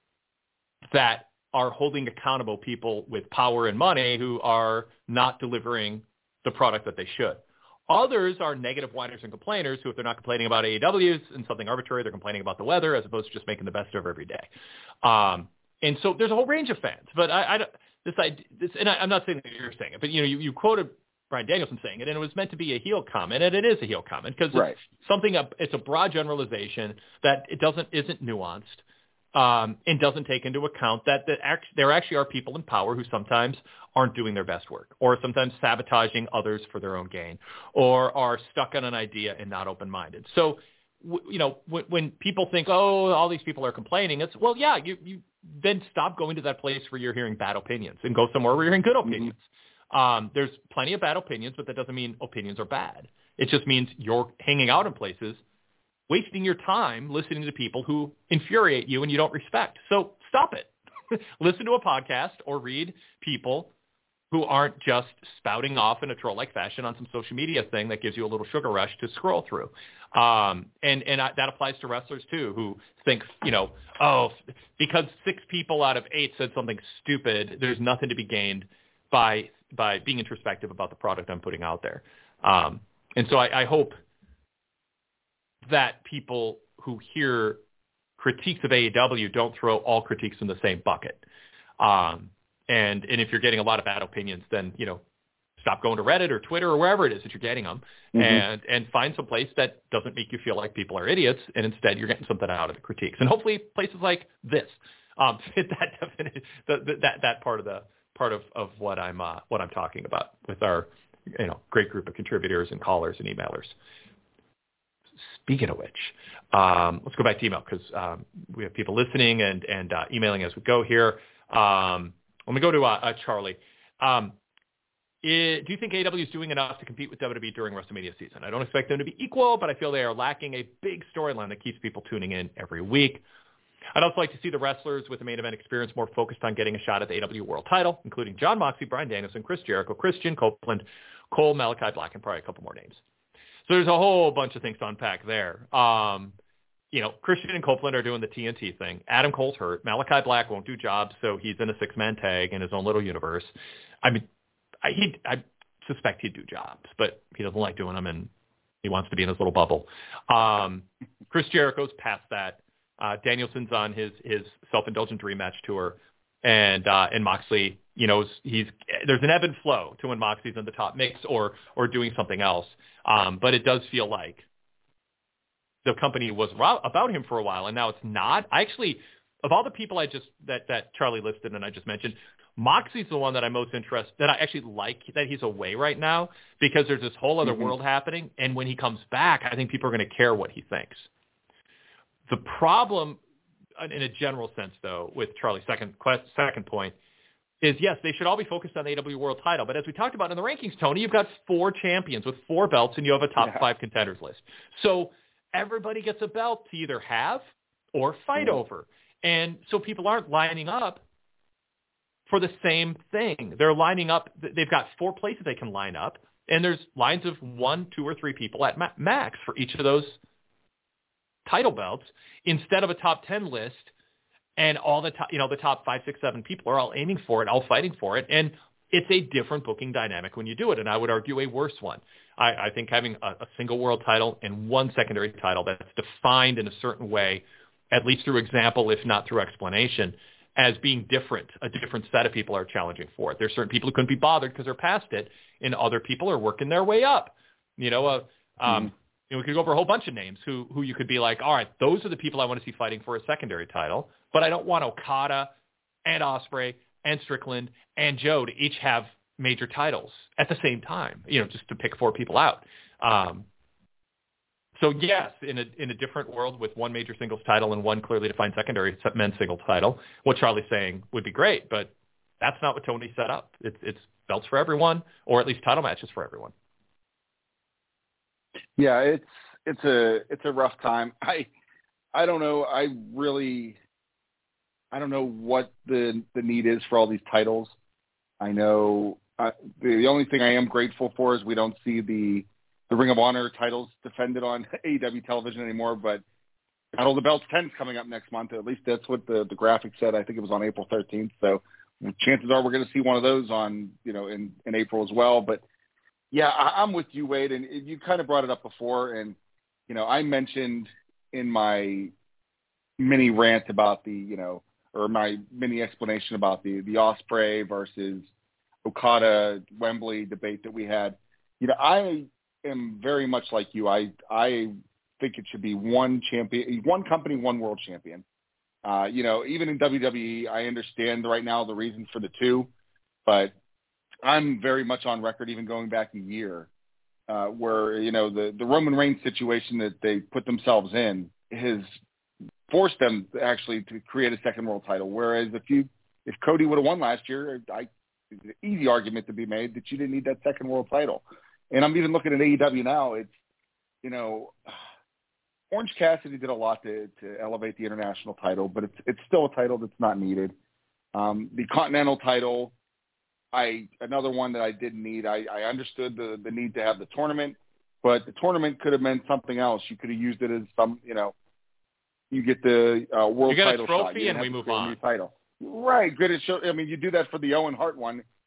that are holding accountable people with power and money who are not delivering the product that they should. Others are negative whiners and complainers who, if they're not complaining about A E Ws and something arbitrary, they're complaining about the weather as opposed to just making the best of every day. Um, and so there's a whole range of fans. But I, I this, I, this, and I, I'm not saying that you're saying it, but you know, you, you quoted Bryan Danielson saying it, and it was meant to be a heel comment, and it is a heel comment because right. it's something. It's a broad generalization that it doesn't isn't nuanced. Um, and doesn't take into account that, that act, there actually are people in power who sometimes aren't doing their best work, or sometimes sabotaging others for their own gain, or are stuck on an idea and not open-minded. So, w- you know, w- when people think, oh, all these people are complaining, it's, well, yeah, you, you then stop going to that place where you're hearing bad opinions and go somewhere where you're hearing good opinions. Mm-hmm. Um, there's plenty of bad opinions, but that doesn't mean opinions are bad. It just means you're hanging out in places wasting your time listening to people who infuriate you and you don't respect. So stop it. Listen to a podcast or read people who aren't just spouting off in a troll-like fashion on some social media thing that gives you a little sugar rush to scroll through. Um, and and I, that applies to wrestlers, too, who think, you know, oh, because six people out of eight said something stupid, there's nothing to be gained by by being introspective about the product I'm putting out there. Um, and so I, I hope that people who hear critiques of A E W don't throw all critiques in the same bucket. Um, and, and if you're getting a lot of bad opinions, then, you know, stop going to Reddit or Twitter or wherever it is that you're getting them, mm-hmm. and, and find some place that doesn't make you feel like people are idiots, and instead you're getting something out of the critiques. And hopefully places like this um, fit that definition, the, the, that that part of the part of, of what I'm uh, what I'm talking about with our you know great group of contributors and callers and emailers. Speaking of which, um, let's go back to email because um, we have people listening and and uh, emailing as we go here. Um, let me go to uh, uh, Charlie. Um, It, do you think A E W is doing enough to compete with W W E during WrestleMania season? I don't expect them to be equal, but I feel they are lacking a big storyline that keeps people tuning in every week. I'd also like to see the wrestlers with the main event experience more focused on getting a shot at the A E W World title, including Jon Moxley, Bryan Danielson, Chris Jericho, Christian, Copeland, Cole, Malachi Black, and probably a couple more names. So there's a whole bunch of things to unpack there. Um, you know, Christian and Copeland are doing the T N T thing. Adam Cole's hurt. Malachi Black won't do jobs, so he's in a six-man tag in his own little universe. I mean, I, he, I suspect he'd do jobs, but he doesn't like doing them, and he wants to be in his little bubble. Um, Chris Jericho's past that. Uh, Danielson's on his, his self-indulgent dream match tour, and uh, and Moxley, you know, he's there's an ebb and flow to when Moxley's in the top mix or or doing something else. Um, but it does feel like the company was about him for a while, and now it's not. I actually, of all the people I just that that Charlie listed and I just mentioned, Moxley's the one that I'm most interested, that I actually like that he's away right now because there's this whole other mm-hmm. world happening. And when he comes back, I think people are going to care what he thinks. The problem, in a general sense, though, with Charlie's second second point is, yes, they should all be focused on the A E W World title. But as we talked about in the rankings, Tony, you've got four champions with four belts, and you have a top yeah. five contenders list. So everybody gets a belt to either have or fight mm-hmm. over. And so people aren't lining up for the same thing. They're lining up. They've got four places they can line up, and there's lines of one, two, or three people at ma- max for each of those title belts instead of a top ten list, and all the top, you know, the top five, six, seven people are all aiming for it, all fighting for it, and it's a different booking dynamic when you do it, and I would argue a worse one. I, I think having a, a single world title and one secondary title that's defined in a certain way, at least through example, if not through explanation, as being different, a different set of people are challenging for it. There's certain people who couldn't be bothered because they're past it, and other people are working their way up. You know, uh, um, mm-hmm. you know, we could go over a whole bunch of names who who you could be like, all right, those are the people I want to see fighting for a secondary title, but I don't want Okada and Ospreay and Strickland and Joe to each have major titles at the same time, you know, just to pick four people out. Um, So yes, in a in a different world with one major singles title and one clearly defined secondary men's singles title, what Charlie's saying would be great, but that's not what Tony set up. It's it's belts for everyone, or at least title matches for everyone. Yeah, it's it's a it's a rough time. I I don't know. I really I don't know what the the need is for all these titles. I know uh, the, the only thing I am grateful for is we don't see the the Ring of Honor titles defended on A E W television anymore, but Battle of the Belts ten is coming up next month. At least that's what the, the graphic said. I think it was on April thirteenth. So chances are we're going to see one of those on, you know, in, in April as well. But yeah, I, I'm with you, Wade. And you kind of brought it up before. And, you know, I mentioned in my mini rant about the, you know, or my mini explanation about the, the Ospreay versus Okada Wembley debate that we had. You know, I, am very much like you. I I think it should be one champion, one company, one world champion. Uh, you know, even in W W E, I understand right now the reasons for the two, but I'm very much on record, even going back a year, uh, where, you know, the, the Roman Reigns situation that they put themselves in has forced them actually to create a second world title. Whereas if you, if Cody would have won last year, I, it's an easy argument to be made that you didn't need that second world title. And I'm even looking at A E W now. It's, you know, Orange Cassidy did a lot to, to elevate the international title, but it's it's still a title that's not needed. Um, the Continental title, I another one that I didn't need. I, I understood the, the need to have the tournament, but the tournament could have meant something else. You could have used it as some, you know, you get the uh, world title shot. You get a trophy and we move on. Title. Right. Good. Show, I mean, you do that for the Owen Hart one.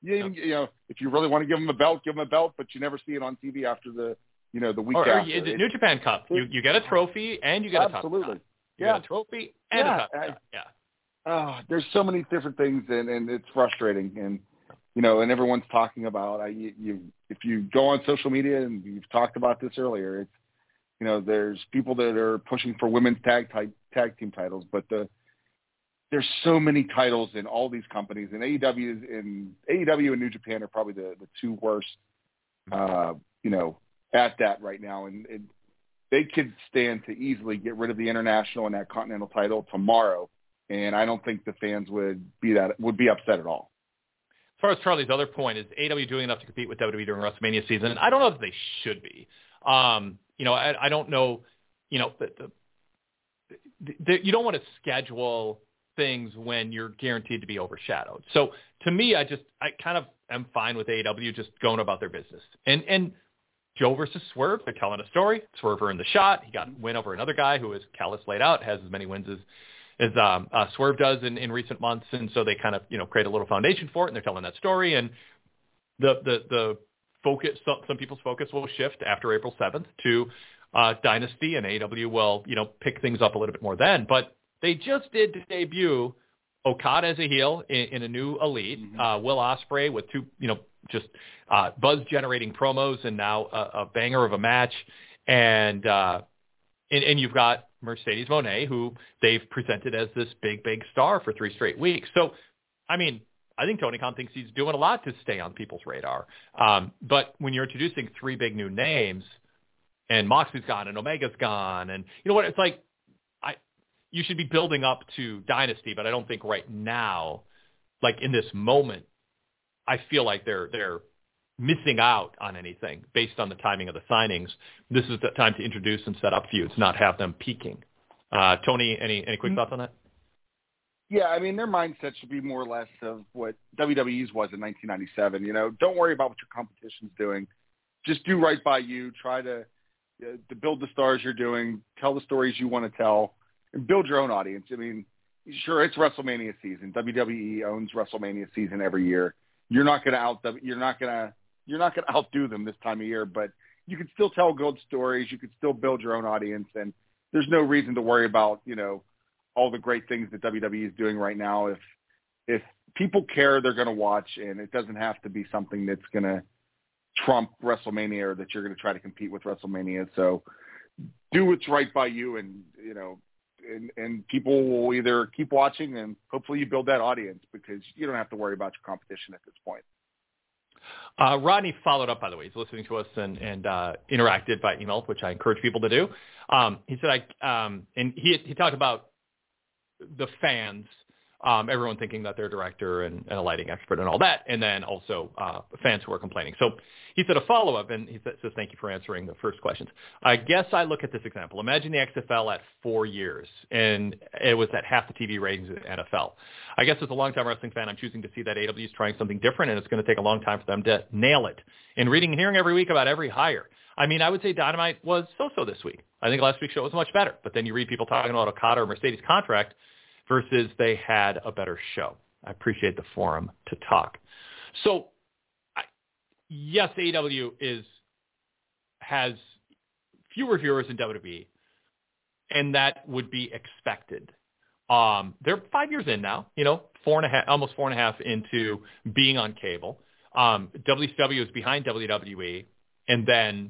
You, even, you know, if you really want to give them a belt, give them a belt, but you never see it on T V after the, you know, the week or, after. Or the New Japan Cup. You you get a trophy and you get absolutely. a top. You yeah. get a trophy and yeah. a top. I, yeah. Oh, there's so many different things, and, and it's frustrating. And, you know, and everyone's talking about, I, you, you, if you go on social media, and you've talked about this earlier, it's, you know, there's people that are pushing for women's tag type, tag team titles, but the, there's so many titles in all these companies, and A E W is in A E W and New Japan are probably the, the two worst, uh, you know, at that right now. And, and they could stand to easily get rid of the international and that continental title tomorrow. And I don't think the fans would be that would be upset at all. As far as Charlie's other point, is A E W doing enough to compete with W W E during WrestleMania season? And I don't know if they should be. Um, you know, I, I don't know. You know, the, the, the, you don't want to schedule things when you're guaranteed to be overshadowed. So to me, I just I kind of am fine with A E W just going about their business. And and Joe versus Swerve, they're telling a story. Swerve earned the shot. He got a win over another guy who is Callis laid out, has as many wins as as um, uh, Swerve does in, in recent months, and so they kind of you know create a little foundation for it, and they're telling that story. And the the the focus, some, some people's focus will shift after April seventh to uh, Dynasty, and A E W will you know pick things up a little bit more then. But they just did debut Okada as a heel in, in a new Elite, mm-hmm. uh, Will Ospreay with two you know just uh, buzz generating promos, and now a, a banger of a match, and uh, and, and you've got Mercedes Moné, who they've presented as this big, big star for three straight weeks. So, I mean, I think Tony Khan thinks he's doing a lot to stay on people's radar. Um, but when you're introducing three big new names, and Moxley's gone, and Omega's gone, and you know what? It's like, I you should be building up to Dynasty, but I don't think right now, like in this moment, I feel like they're they're missing out on anything based on the timing of the signings. This is the time to introduce and set up feuds, not have them peaking. Uh, Tony, any, any quick thoughts on that? Yeah, I mean, their mindset should be more or less of what W W E's was in nineteen ninety-seven. You know, don't worry about what your competition's doing. Just do right by you. Try to, uh, to build the stars you're doing, tell the stories you want to tell, and build your own audience. I mean, sure, it's WrestleMania season. W W E owns WrestleMania season every year. You're not going to out, you're not going to, You're not going to outdo them this time of year, but you can still tell good stories. You can still build your own audience, and there's no reason to worry about, you know, all the great things that W W E is doing right now. If if people care, they're going to watch, and it doesn't have to be something that's going to trump WrestleMania or that you're going to try to compete with WrestleMania. So do what's right by you, and, you know, and, and people will either keep watching, and hopefully you build that audience, because you don't have to worry about your competition at this point. Uh, Rodney followed up, by the way. He's listening to us and, and uh, interacted by email, which I encourage people to do. Um, he said, I, um, and he, he talked about the fans, um, everyone thinking that they're a director and, and a lighting expert and all that, and then also uh, fans who are complaining. So he said a follow-up, and he says, thank you for answering the first questions. I guess I look at this example. Imagine the X F L at four years, and it was at half the T V ratings of the N F L. I guess as a longtime wrestling fan, I'm choosing to see that A E W is trying something different, and it's going to take a long time for them to nail it. And reading and hearing every week about every hire. I mean, I would say Dynamite was so-so this week. I think last week's show was much better. But then you read people talking about Okada or Mercedes' contract versus they had a better show. I appreciate the forum to talk. So, I, yes, A E W is has fewer viewers than W W E, and that would be expected. Um, they're five years in now, you know, four and a half, almost four and a half into being on cable. Um, W C W is behind W W E, and then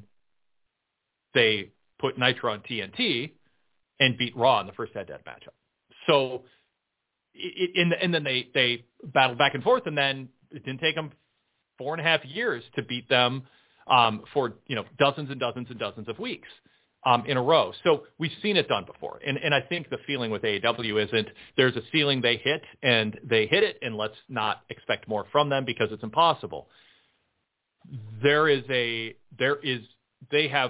they put Nitro on T N T and beat Raw in the first head-to-head matchup. So, it, it, and then they, they battled back and forth, and then it didn't take them four and a half years to beat them um, for, you know, dozens and dozens and dozens of weeks um, in a row. So we've seen it done before. And, and I think the feeling with A E W isn't there's a ceiling they hit, and they hit it, and let's not expect more from them because it's impossible. There is a, there is, they have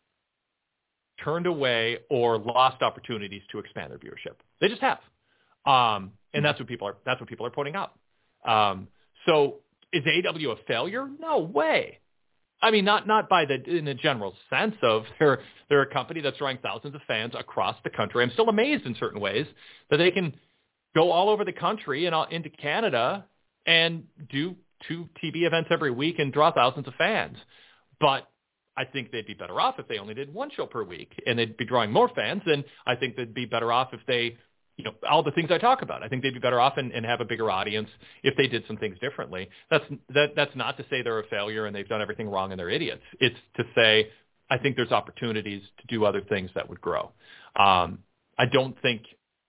turned away or lost opportunities to expand their viewership. They just have. Um, and that's what people are, that's what people are pointing out. Um, so is A E W a failure? No way. I mean, not, not by the, in the general sense of they're, they're a company that's drawing thousands of fans across the country. I'm still amazed in certain ways that they can go all over the country and all, into Canada and do two T V events every week and draw thousands of fans. But I think they'd be better off if they only did one show per week, and they'd be drawing more fans. And I think they'd be better off if they, you know, all the things I talk about. I think they'd be better off and, and have a bigger audience if they did some things differently. That's that. That's not to say they're a failure and they've done everything wrong and they're idiots. It's to say I think there's opportunities to do other things that would grow. Um, I don't think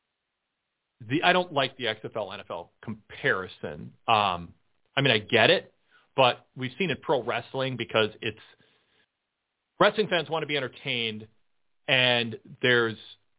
the I don't like the X F L N F L comparison. Um, I mean, I get it, but we've seen it pro wrestling because it's wrestling fans want to be entertained, and there's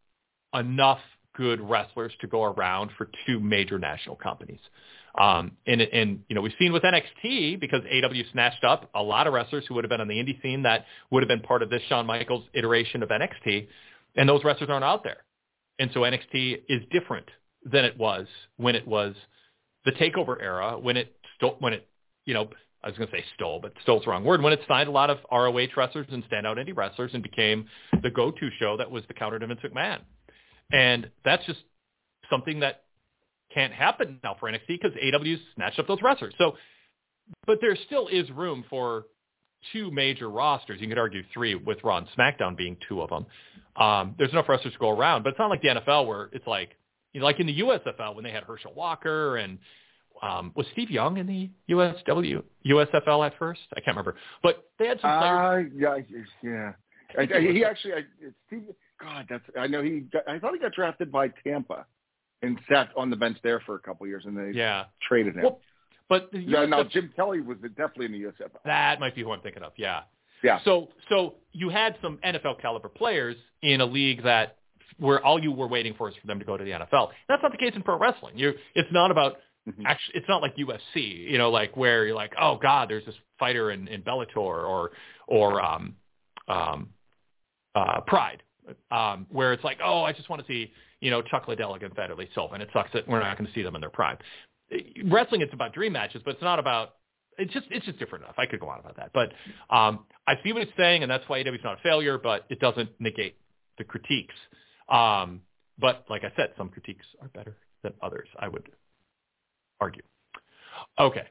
enough good wrestlers to go around for two major national companies. Um, and, and, you know, we've seen with N X T, because A E W snatched up a lot of wrestlers who would have been on the indie scene that would have been part of this Shawn Michaels iteration of N X T, and those wrestlers aren't out there. And so N X T is different than it was when it was the takeover era, when it, stole, when it, you know, I was going to say stole, but stole's the wrong word, when it signed a lot of R O H wrestlers and standout indie wrestlers and became the go-to show that was the counter to Vince McMahon. And that's just something that can't happen now for N X T because A E W's snatched up those wrestlers. So, but there still is room for two major rosters. You could argue three, with Raw and SmackDown being two of them. Um, there's enough wrestlers to go around, but it's not like the N F L where it's like, you know, like in the U S F L when they had Herschel Walker and um, was Steve Young in the U S W U S F L at first? I can't remember, but they had some players. Uh, yeah, yeah. I, I, he actually, I, Steve. God, that's. I know he. Got, I thought he got drafted by Tampa, and sat on the bench there for a couple of years, and they yeah. traded him. Well, but the yeah, now Jim Kelly was definitely in the U S F L. That might be who I'm thinking of. Yeah. Yeah. So, so you had some N F L caliber players in a league that where all you were waiting for is for them to go to the N F L. That's not the case in pro wrestling. You, it's not about. Mm-hmm. Actually, it's not like U F C, you know, like where you're like, oh God, there's this fighter in, in Bellator or or um, um, uh, Pride, um, where it's like, oh, I just want to see, you know, Chuck Liddell against Lee Silva, and it sucks that we're not going to see them in their prime. Wrestling, it's about dream matches, but it's not about. It's just it's just different enough. I could go on about that, but um, I see what it's saying, and that's why A E W is not a failure, but it doesn't negate the critiques. Um, but like I said, some critiques are better than others, I would argue. Okay.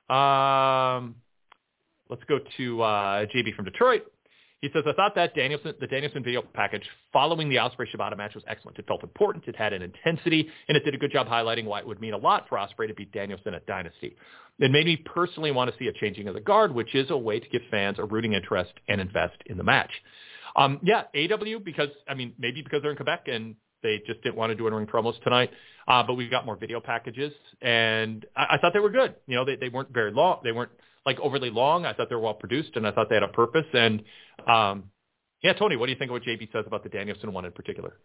Um, let's go to uh, J B from Detroit. He says, I thought that Danielson, the Danielson video package following the Ospreay Shibata match was excellent. It felt important. It had an intensity, and it did a good job highlighting why it would mean a lot for Ospreay to beat Danielson at Dynasty. It made me personally want to see a changing of the guard, which is a way to give fans a rooting interest and invest in the match. Um, yeah, A E W, because, I mean, maybe because they're in Quebec and they just didn't want to do in-ring promos tonight, uh, but we've got more video packages, and I, I thought they were good. You know, they, they weren't very long. They weren't, like, overly long. I thought they were well-produced, and I thought they had a purpose. And, um, yeah, Tony, what do you think of what J B says about the Danielson one in particular?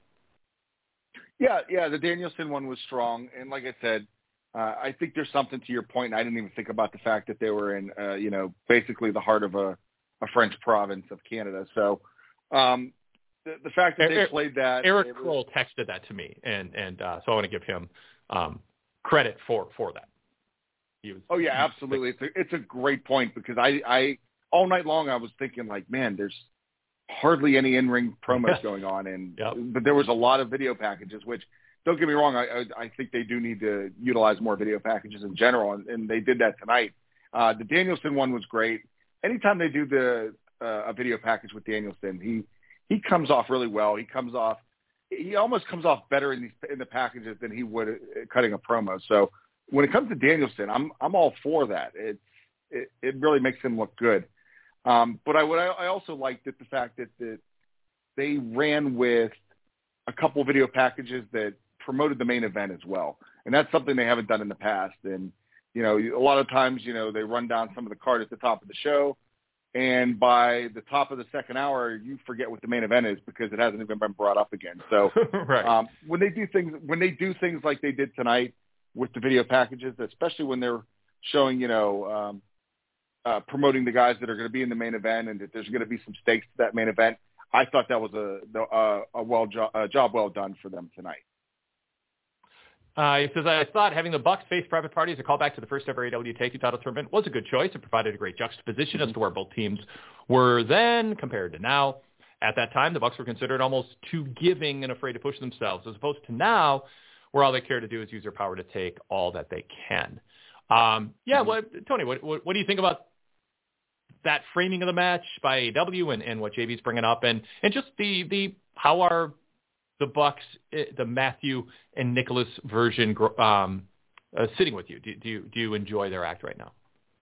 Yeah, yeah, the Danielson one was strong. And like I said, uh, I think there's something to your point. I didn't even think about the fact that they were in, uh, you know, basically the heart of a, a French province of Canada. So um, the, the fact that they played that. Eric Kroll texted that to me, and, and uh, so I want to give him um, credit for, for that. He was, oh, yeah, absolutely. It's a, it's a great point because I, I all night long I was thinking, like, man, there's hardly any in-ring promos going on, and yep. but there was a lot of video packages, which, don't get me wrong, I, I, I think they do need to utilize more video packages in general, and, and they did that tonight. Uh, the Danielson one was great. Anytime they do the uh, a video package with Danielson, he he comes off really well. He comes off, he almost comes off better in, these, in the packages than he would uh, cutting a promo. So when it comes to Danielson, I'm I'm all for that. It's it, it really makes him look good. Um, but I would I also liked it, the fact that, that they ran with a couple video packages that promoted the main event as well, and that's something they haven't done in the past. And you know, a lot of times, you know, they run down some of the card at the top of the show, and by the top of the second hour, you forget what the main event is because it hasn't even been brought up again. So right. um, when they do things when they do things like they did tonight with the video packages, especially when they're showing, you know, um, uh, promoting the guys that are going to be in the main event and that there's going to be some stakes to that main event, I thought that was a a, a well jo- a job well done for them tonight. Uh, he says, I thought having the Bucks face Private Party as a callback to the first ever A E W Tag Team title tournament was a good choice. It provided a great juxtaposition as to where both teams were then compared to now. At that time, the Bucks were considered almost too giving and afraid to push themselves, as opposed to now, where all they care to do is use their power to take all that they can. Um, yeah, mm-hmm. what, Tony, what, what what do you think about that framing of the match by A E W and, and what J B's bringing up, and, and just the the how are the Bucks, the Matthew and Nicholas version um, uh, sitting with you? Do, do you do you enjoy their act right now?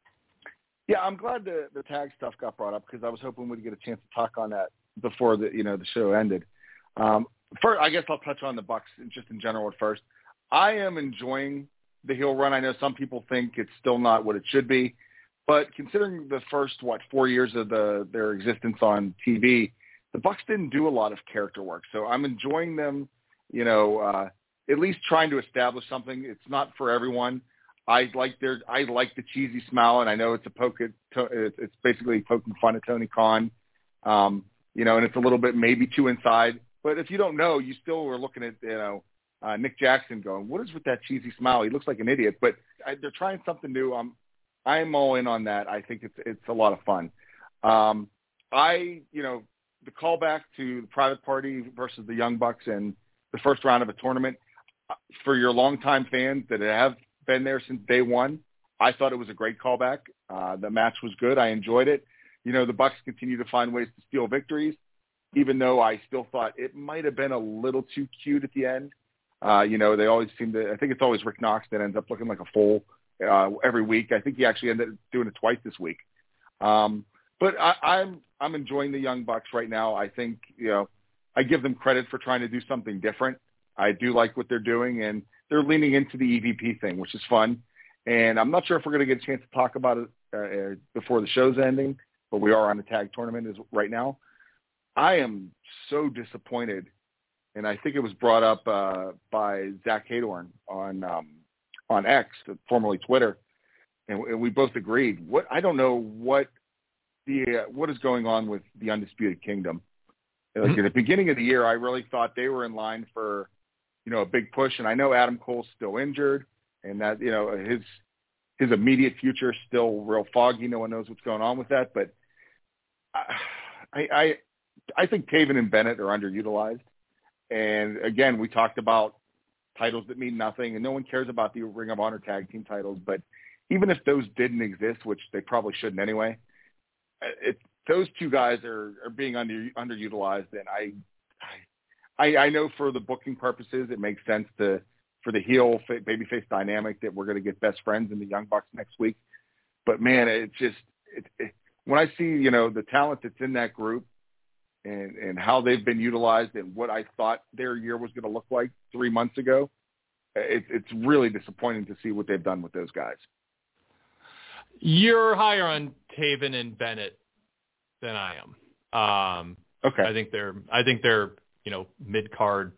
Yeah, I'm glad the the tag stuff got brought up because I was hoping we'd get a chance to talk on that before the you know the show ended. Um, first, I guess I'll touch on the Bucks just in general at first. I am enjoying the heel run. I know some people think it's still not what it should be, but considering the first what four years of the their existence on T V, the Bucks didn't do a lot of character work. So I'm enjoying them. You know, uh, at least trying to establish something. It's not for everyone. I like their, I like the cheesy smile, and I know it's a poke at, it's basically poking fun at Tony Khan, um, you know, and it's a little bit maybe too inside. But if you don't know, you still were looking at, you know, uh, Nick Jackson going, what is with that cheesy smile? He looks like an idiot. But I, they're trying something new. I'm, I'm all in on that. I think it's it's a lot of fun. Um, I, you know, the callback to the Private Party versus the Young Bucks and the first round of a tournament, for your longtime fans that have been there since day one, I thought it was a great callback. Uh, the match was good. I enjoyed it. You know, the Bucks continue to find ways to steal victories, even though I still thought it might have been a little too cute at the end. Uh, you know, they always seem to, I think it's always Rick Knox that ends up looking like a fool uh, every week. I think he actually ended up doing it twice this week. Um, but I, I'm, I'm enjoying the Young Bucks right now. I think, you know, I give them credit for trying to do something different. I do like what they're doing, and they're leaning into the E V P thing, which is fun. And I'm not sure if we're going to get a chance to talk about it uh, before the show's ending, but we are on the tag tournament is right now. I am so disappointed, and I think it was brought up uh, by Zach Haydorn on um, on X, formerly Twitter, and, and we both agreed. What I don't know what the uh, what is going on with the Undisputed Kingdom. Like mm-hmm. At the beginning of the year, I really thought they were in line for, you know, a big push. And I know Adam Cole's still injured, and that, you know, his his immediate future is still real foggy. No one knows what's going on with that. But I I, I think Taven and Bennett are underutilized. And again, we talked about titles that mean nothing, and no one cares about the Ring of Honor tag team titles. But even if those didn't exist, which they probably shouldn't anyway, it, those two guys are, are being under, underutilized. And I, I, I know for the booking purposes, it makes sense to, for the heel babyface dynamic that we're going to get best friends in the Young Bucks next week. But man, it's just, it, it, when I see, you know, the talent that's in that group and, and how they've been utilized and what I thought their year was going to look like three months ago, it, it's really disappointing to see what they've done with those guys. You're higher on Taven and Bennett than I am. Um, okay. I think they're, I think they're, you know, mid-card,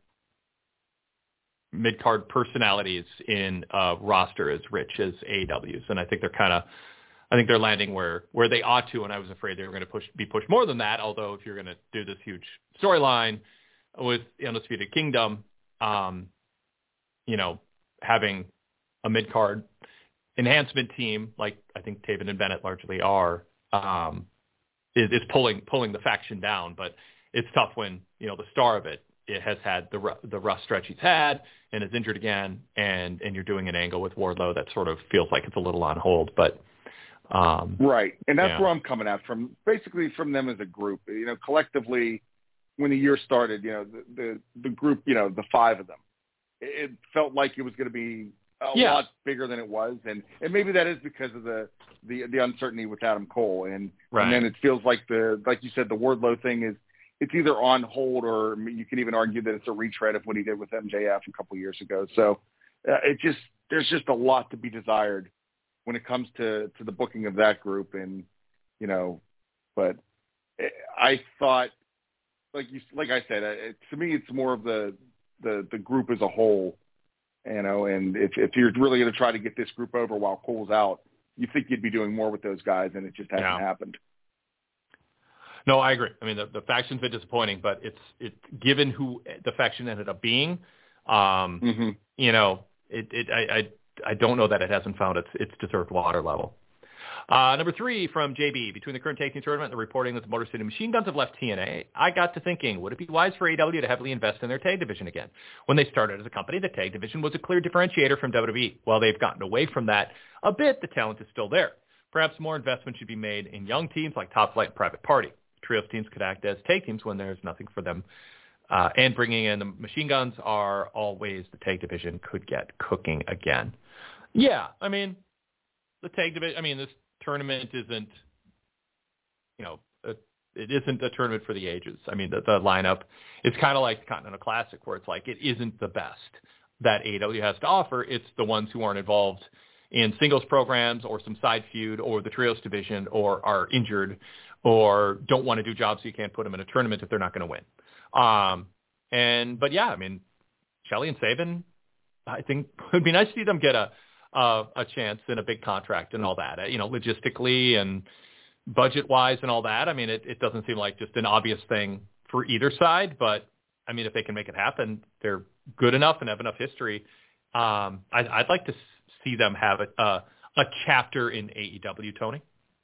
mid-card personalities in a roster as rich as A E W's. And I think they're kind of, I think they're landing where, where they ought to. And I was afraid they were going to push, be pushed more than that. Although if you're going to do this huge storyline with the Undisputed Kingdom, um, you know, having a mid-card enhancement team, like I think Taven and Bennett largely are, um, is, is pulling, pulling the faction down. But it's tough when, you know, the star of it, it has had the the rough stretch he's had and is injured again, and, and you're doing an angle with Wardlow that sort of feels like it's a little on hold. But um, right, and that's yeah. where I'm coming at from, basically from them as a group. You know, collectively, when the year started, you know, the the, the group, you know, the five of them, it, it felt like it was going to be a yeah. lot bigger than it was, and, and maybe that is because of the, the, the uncertainty with Adam Cole, and right. and then it feels like the like you said, the Wardlow thing is. It's either on hold or you can even argue that it's a retread of what he did with M J F a couple of years ago. So uh, it just there's just a lot to be desired when it comes to, to the booking of that group. And, you know, but I thought, like you, like I said, it, to me, it's more of the, the, the group as a whole, you know, and if, if you're really going to try to get this group over while Cole's out, you think you'd be doing more with those guys, and it just hasn't yeah. happened. No, I agree. I mean, the, the faction's been disappointing, but it's it given who the faction ended up being, um, mm-hmm. you know, it, it I, I I don't know that it hasn't found its its deserved water level. Uh, number three from J B. Between the current tag team tournament and the reporting that the Motor City Machine Guns have left T N A, I got to thinking, would it be wise for A E W to heavily invest in their tag division again? When they started as a company, the tag division was a clear differentiator from W W E. While they've gotten away from that a bit, the talent is still there. Perhaps more investment should be made in young teams like Top Flight and Private Party. Trios teams could act as tag teams when there's nothing for them. Uh, and bringing in the Machine Guns are all ways the tag division could get cooking again. Yeah, I mean, the tag division, I mean, this tournament isn't, you know, a, it isn't a tournament for the ages. I mean, the, the lineup is kind of like the Continental Classic, where it's like it isn't the best that A E W has to offer. It's the ones who aren't involved in singles programs or some side feud or the Trios division or are injured or don't want to do jobs so you can't put them in a tournament if they're not going to win. Um, and, but yeah, I mean, Shelley and Sabin, I think it would be nice to see them get a, a, a chance in a big contract and all that, you know, logistically and budget wise and all that. I mean, it, it doesn't seem like just an obvious thing for either side, but I mean, if they can make it happen, they're good enough and have enough history. Um, I, I'd like to see them have a, a, a chapter in A E W, Tony.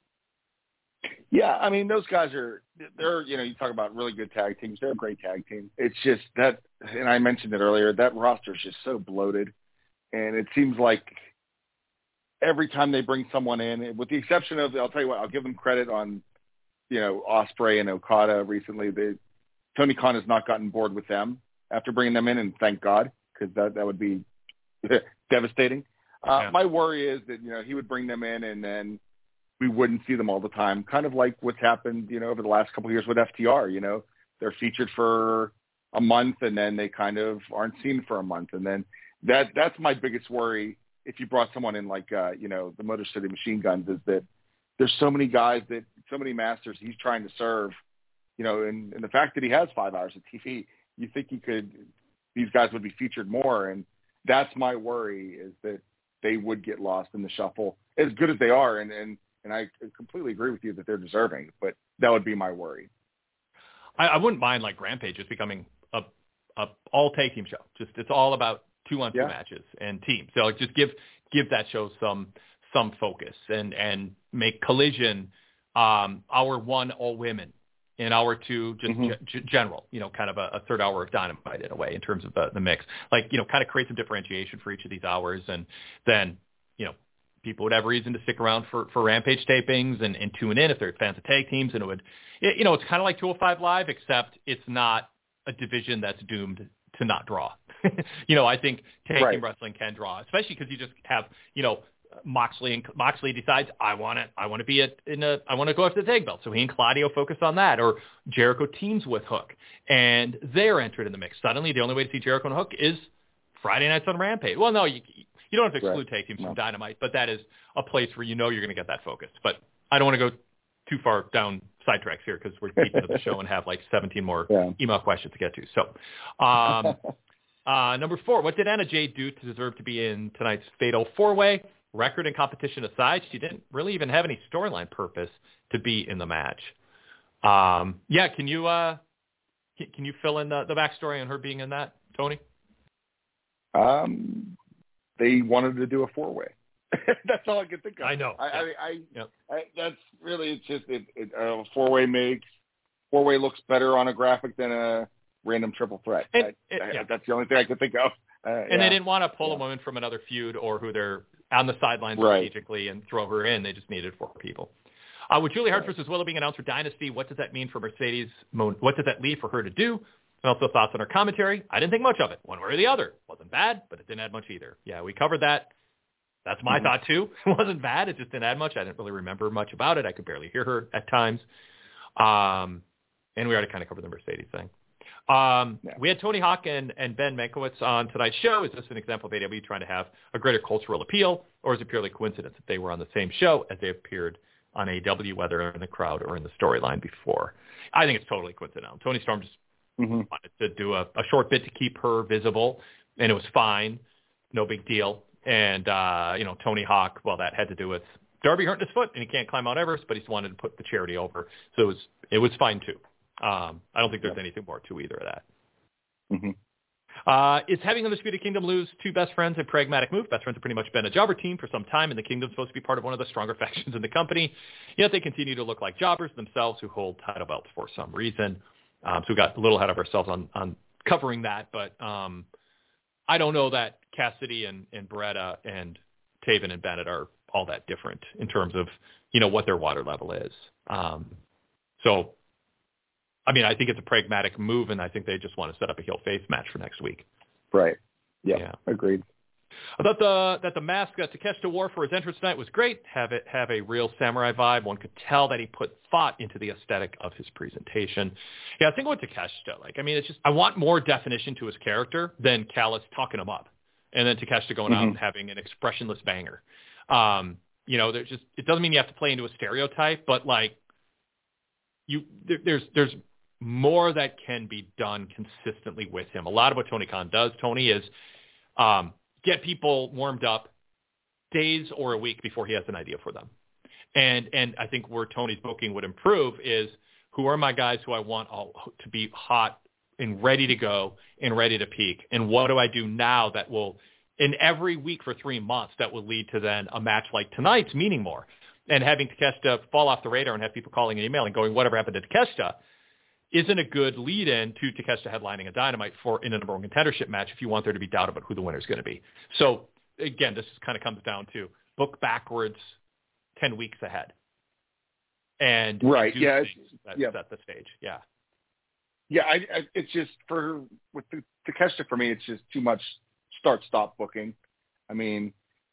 Yeah, I mean, those guys are, they're, you know, you talk about really good tag teams. They're a great tag team. It's just that, and I mentioned it earlier, that roster is just so bloated. And it seems like every time they bring someone in, with the exception of, I'll tell you what, I'll give them credit on, you know, Ospreay and Okada recently. They, Tony Khan has not gotten bored with them after bringing them in, and thank God, because that, that would be devastating. Uh, yeah. My worry is that, you know, he would bring them in and then we wouldn't see them all the time, kind of like what's happened, you know, over the last couple of years with F T R. You know, they're featured for a month and then they kind of aren't seen for a month. And then that that's my biggest worry if you brought someone in like, uh, you know, the Motor City Machine Guns, is that there's so many guys, that so many masters he's trying to serve, you know, and, and the fact that he has five hours of T V, you think he could, these guys would be featured more. And that's my worry, is that they would get lost in the shuffle, as good as they are. And, and, And I completely agree with you that they're deserving, but that would be my worry. I, I wouldn't mind like Rampage just becoming a, a all tag team show. Just it's all about two on two yeah. matches and teams. So like, just give give that show some some focus and and make Collision um, hour one all women and hour two just mm-hmm. g- general. You know, kind of a, a third hour of Dynamite in a way in terms of the, the mix. Like, you know, kind of create some differentiation for each of these hours, and then, you know, people would have reason to stick around for, for Rampage tapings and, and tune in if they're fans of tag teams. And it would, it, you know, it's kind of like two oh five Live, except it's not a division that's doomed to not draw. you know, I think tag right. team wrestling can draw, especially because you just have, you know, Moxley and Moxley decides I want to, I want to be a, in a, I want to go after the tag belt. So he and Claudio focus on that, or Jericho teams with Hook and they're entered in the mix. Suddenly the only way to see Jericho and Hook is Friday nights on Rampage. Well, no, you, You don't have to exclude right. tag teams no. from Dynamite, but that is a place where you know you're going to get that focus. But I don't want to go too far down sidetracks here because we're deep into the show and have like seventeen more yeah. email questions to get to. So um, uh, number four, what did Anna Jay do to deserve to be in tonight's Fatal four-way? Record and competition aside, she didn't really even have any storyline purpose to be in the match. Um, yeah, can you uh, can, can you fill in the, the backstory on her being in that, Tony? Um. They wanted to do a four-way. That's all I could think of. I know. I, yep. I, I, yep. I, that's really, it's just, it, it, uh, four-way makes, four-way looks better on a graphic than a random triple threat. And, I, it, I, yeah. That's the only thing I could think of. Uh, and yeah. they didn't want to pull yeah. a woman from another feud or who they're on the sidelines right. strategically and throw her in. They just needed four people. Uh, with Julie Hart right. versus Willow being announced for Dynasty, what does that mean for Mercedes? What does that leave for her to do? And also thoughts on her commentary. I didn't think much of it, one way or the other. Wasn't bad, but it didn't add much either. Yeah, we covered that. That's my mm-hmm. thought, too. It wasn't bad. It just didn't add much. I didn't really remember much about it. I could barely hear her at times. Um, and we already kind of covered the Mercedes thing. Um, yeah. We had Tony Hawk and, and Ben Mankiewicz on tonight's show. Is this an example of A E W trying to have a greater cultural appeal, or is it purely coincidence that they were on the same show as they appeared on A E W, whether in the crowd or in the storyline before? I think it's totally coincidental. Tony Storm just mm-hmm. wanted to do a, a short bit to keep her visible, and it was fine. No big deal. And, uh, you know, Tony Hawk, well, that had to do with Darby hurting his foot, and he can't climb Mount Everest, but he just wanted to put the charity over. So it was it was fine, too. Um, I don't think there's anything more to either of that. Mm-hmm. Uh, is having the Undisputed Kingdom lose two best friends a pragmatic move? Best friends have pretty much been a jobber team for some time, and the Kingdom's supposed to be part of one of the stronger factions in the company. Yet they continue to look like jobbers themselves who hold title belts for some reason. Um, so we got a little ahead of ourselves on, on covering that, but um, I don't know that Cassidy and, and Beretta and Taven and Bennett are all that different in terms of, you know, what their water level is. Um, so, I mean, I think it's a pragmatic move, and I think they just want to set up a heel face match for next week. Right. Yep. Yeah. Agreed. I thought the, that the mask that Takeshita wore for his entrance tonight was great. Have it have a real samurai vibe. One could tell that he put thought into the aesthetic of his presentation. Yeah, I think with Takeshita, like, I mean, it's just, I want more definition to his character than Callis talking him up, and then Takeshita going mm-hmm. out and having an expressionless banger. Um, you know, there's just, it doesn't mean you have to play into a stereotype, but like, you there, there's there's more that can be done consistently with him. A lot of what Tony Khan does, Tony, is um, get people warmed up days or a week before he has an idea for them. And and I think where Tony's booking would improve is, who are my guys who I want all to be hot and ready to go and ready to peak? And what do I do now that will, in every week for three months, that will lead to then a match like tonight's meaning more? And having Takeshita fall off the radar and have people calling and emailing going, whatever happened to Takeshita, isn't a good lead-in to Takeshita headlining a Dynamite for in a number one contendership match if you want there to be doubt about who the winner is going to be. So, again, this kind of comes down to book backwards ten weeks ahead. And right, do yeah, things that yeah. set the stage. Yeah. Yeah, I, I, it's just for with the, Takeshita for me, it's just too much start-stop booking. I mean,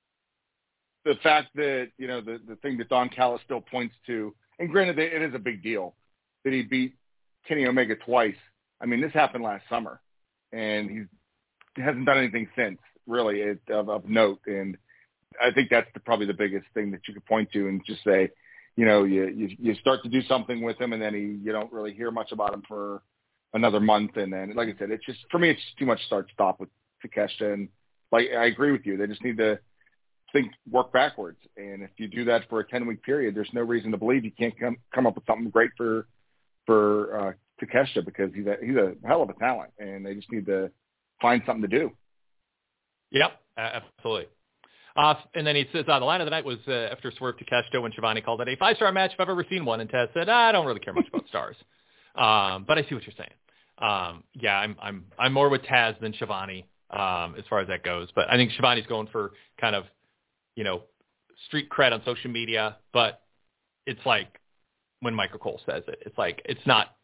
the fact that, you know, the, the thing that Don Callis still points to, and granted, it is a big deal that he beat Kenny Omega twice. I mean, this happened last summer, and he's, he hasn't done anything since, really, it, of, of note. And I think that's the, probably the biggest thing that you could point to and just say, you know, you, you you start to do something with him, and then he you don't really hear much about him for another month. And then, like I said, it's just, for me, it's just too much start-stop with Takeshita. And like, I agree with you. They just need to think, work backwards. And if you do that for a ten-week period, there's no reason to believe you can't come come up with something great for for uh, Takeshita, because he's a, he's a hell of a talent, and they just need to find something to do. Yep, absolutely. Uh, and then he says, uh, the line of the night was uh, after Swerve Takeshita when Shivani called it a five-star match if I've ever seen one, and Taz said, I don't really care much about stars. Um, but I see what you're saying. Um, yeah, I'm I'm I'm more with Taz than Shivani um, as far as that goes. But I think Shivani's going for kind of, you know, street cred on social media. But it's like when Michael Cole says it, it's like it's not.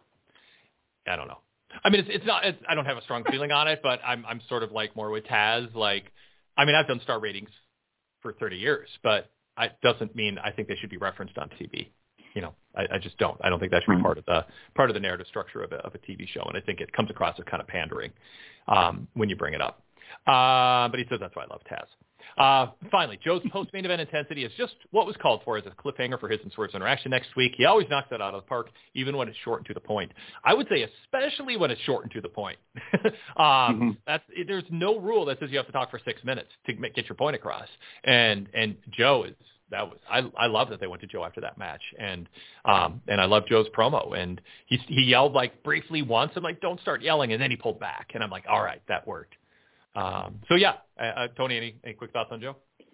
I don't know. I mean, it's it's not. It's, I don't have a strong feeling on it, but I'm I'm sort of like more with Taz. Like, I mean, I've done star ratings for thirty years, but it doesn't mean I think they should be referenced on T V. You know, I, I just don't. I don't think that should be part of the part of the narrative structure of a, of a T V show, and I think it comes across as kind of pandering um, when you bring it up. Uh, but he says that's why I love Taz. Uh, finally, Joe's post-main event intensity is just what was called for as a cliffhanger for his and Swerve's interaction next week. He always knocks that out of the park, even when it's short and to the point. I would say especially when it's short and to the point. um, mm-hmm. That's there's no rule that says you have to talk for six minutes to make, get your point across. And and Joe is that was I I love that they went to Joe after that match, and um and I love Joe's promo, and he he yelled like briefly once. I'm like, don't start yelling, and then he pulled back, and I'm like, all right, that worked. Um, so yeah, uh, Tony, any, any quick thoughts on Joe?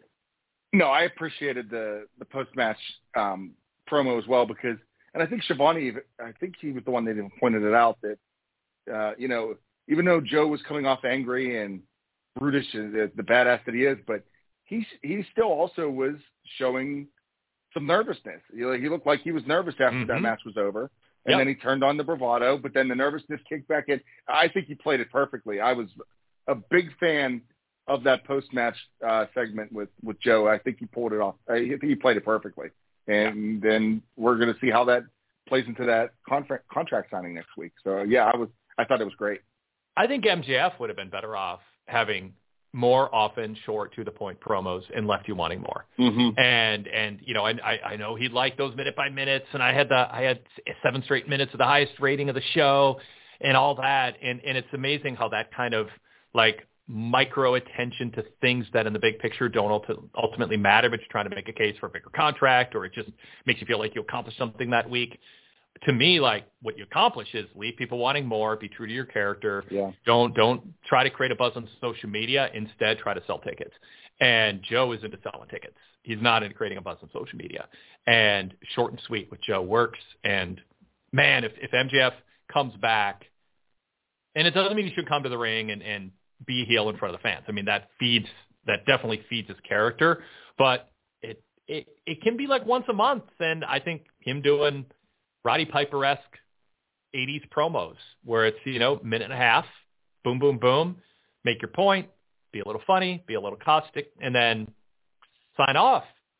No, I appreciated the the post match um, promo as well, because, and I think Shivani, I think he was the one that even pointed it out that uh, you know, even though Joe was coming off angry and brutish, the, the badass that he is, but he he still also was showing some nervousness. He, he looked like he was nervous after mm-hmm. that match was over, and yep. then he turned on the bravado, but then the nervousness kicked back in. I think he played it perfectly. I was a big fan of that post-match uh, segment with, with Joe. I think he pulled it off. I think he played it perfectly. And yeah. then we're going to see how that plays into that contract contract signing next week. So yeah, I was I thought it was great. I think M J F would have been better off having more often short to the point promos and left you wanting more. Mm-hmm. And and you know, and I I know he liked those minute by minutes, and I had the I had seven straight minutes of the highest rating of the show and all that. And and it's amazing how that kind of like micro attention to things that in the big picture don't ultimately matter, but you're trying to make a case for a bigger contract, or it just makes you feel like you accomplished something that week. to me, like what you accomplish is leave people wanting more, be true to your character. Yeah. Don't don't try to create a buzz on social media. Instead, try to sell tickets. And Joe is into selling tickets. He's not into creating a buzz on social media. And short and sweet with Joe works. And man, if, if M J F comes back, and it doesn't mean he should come to the ring and, and be a heel in front of the fans. I mean, that feeds, that definitely feeds his character. But it it it can be like once a month. And I think him doing Roddy Piper-esque eighties promos where it's, you know, minute and a half, boom, boom, boom, make your point, be a little funny, be a little caustic, and then sign off.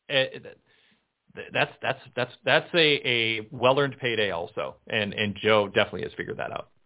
That's that's that's that's a, a well-earned payday also, and and Joe definitely has figured that out.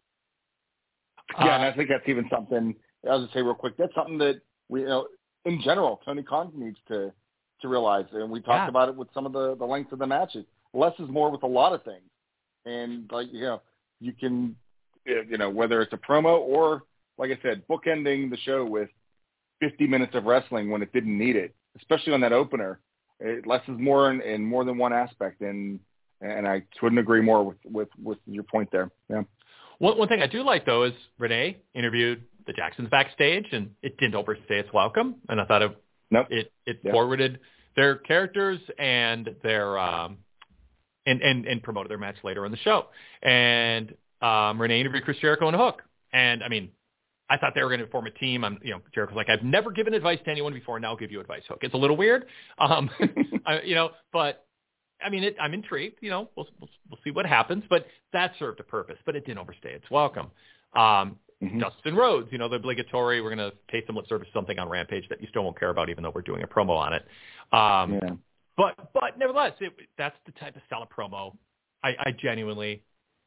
Yeah, uh, and I think that's even something. I was gonna say real quick. That's something that we, you know, in general, Tony Khan needs to to realize, and we talked yeah. about it with some of the the length of the matches. Less is more with a lot of things, and like you know, you can, you know, whether it's a promo or, like I said, bookending the show with fifty minutes of wrestling when it didn't need it, especially on that opener. It, less is more in, in more than one aspect, and and I couldn't agree more with, with, with your point there. Yeah. One, one thing I do like, though, is Renee interviewed the Jacksons backstage, and it didn't overstay its welcome, and I thought it nope. it, it yeah. forwarded their characters and their um, and, and, and promoted their match later in the show. And um, Renee interviewed Chris Jericho and Hook, and, I mean, I thought they were going to form a team. I'm, you know, Jericho's like, I've never given advice to anyone before. Now I'll give you advice, Hook. It's a little weird, um, I, you know, but I mean, it, I'm intrigued. You know, we'll, we'll we'll see what happens. But that served a purpose. But it didn't overstay its welcome. Um, mm-hmm. Dustin Rhodes, you know, the obligatory. We're going to pay some lip service something on Rampage that you still won't care about, even though we're doing a promo on it. Um, yeah. But but nevertheless, it, that's the type of style of promo I, I genuinely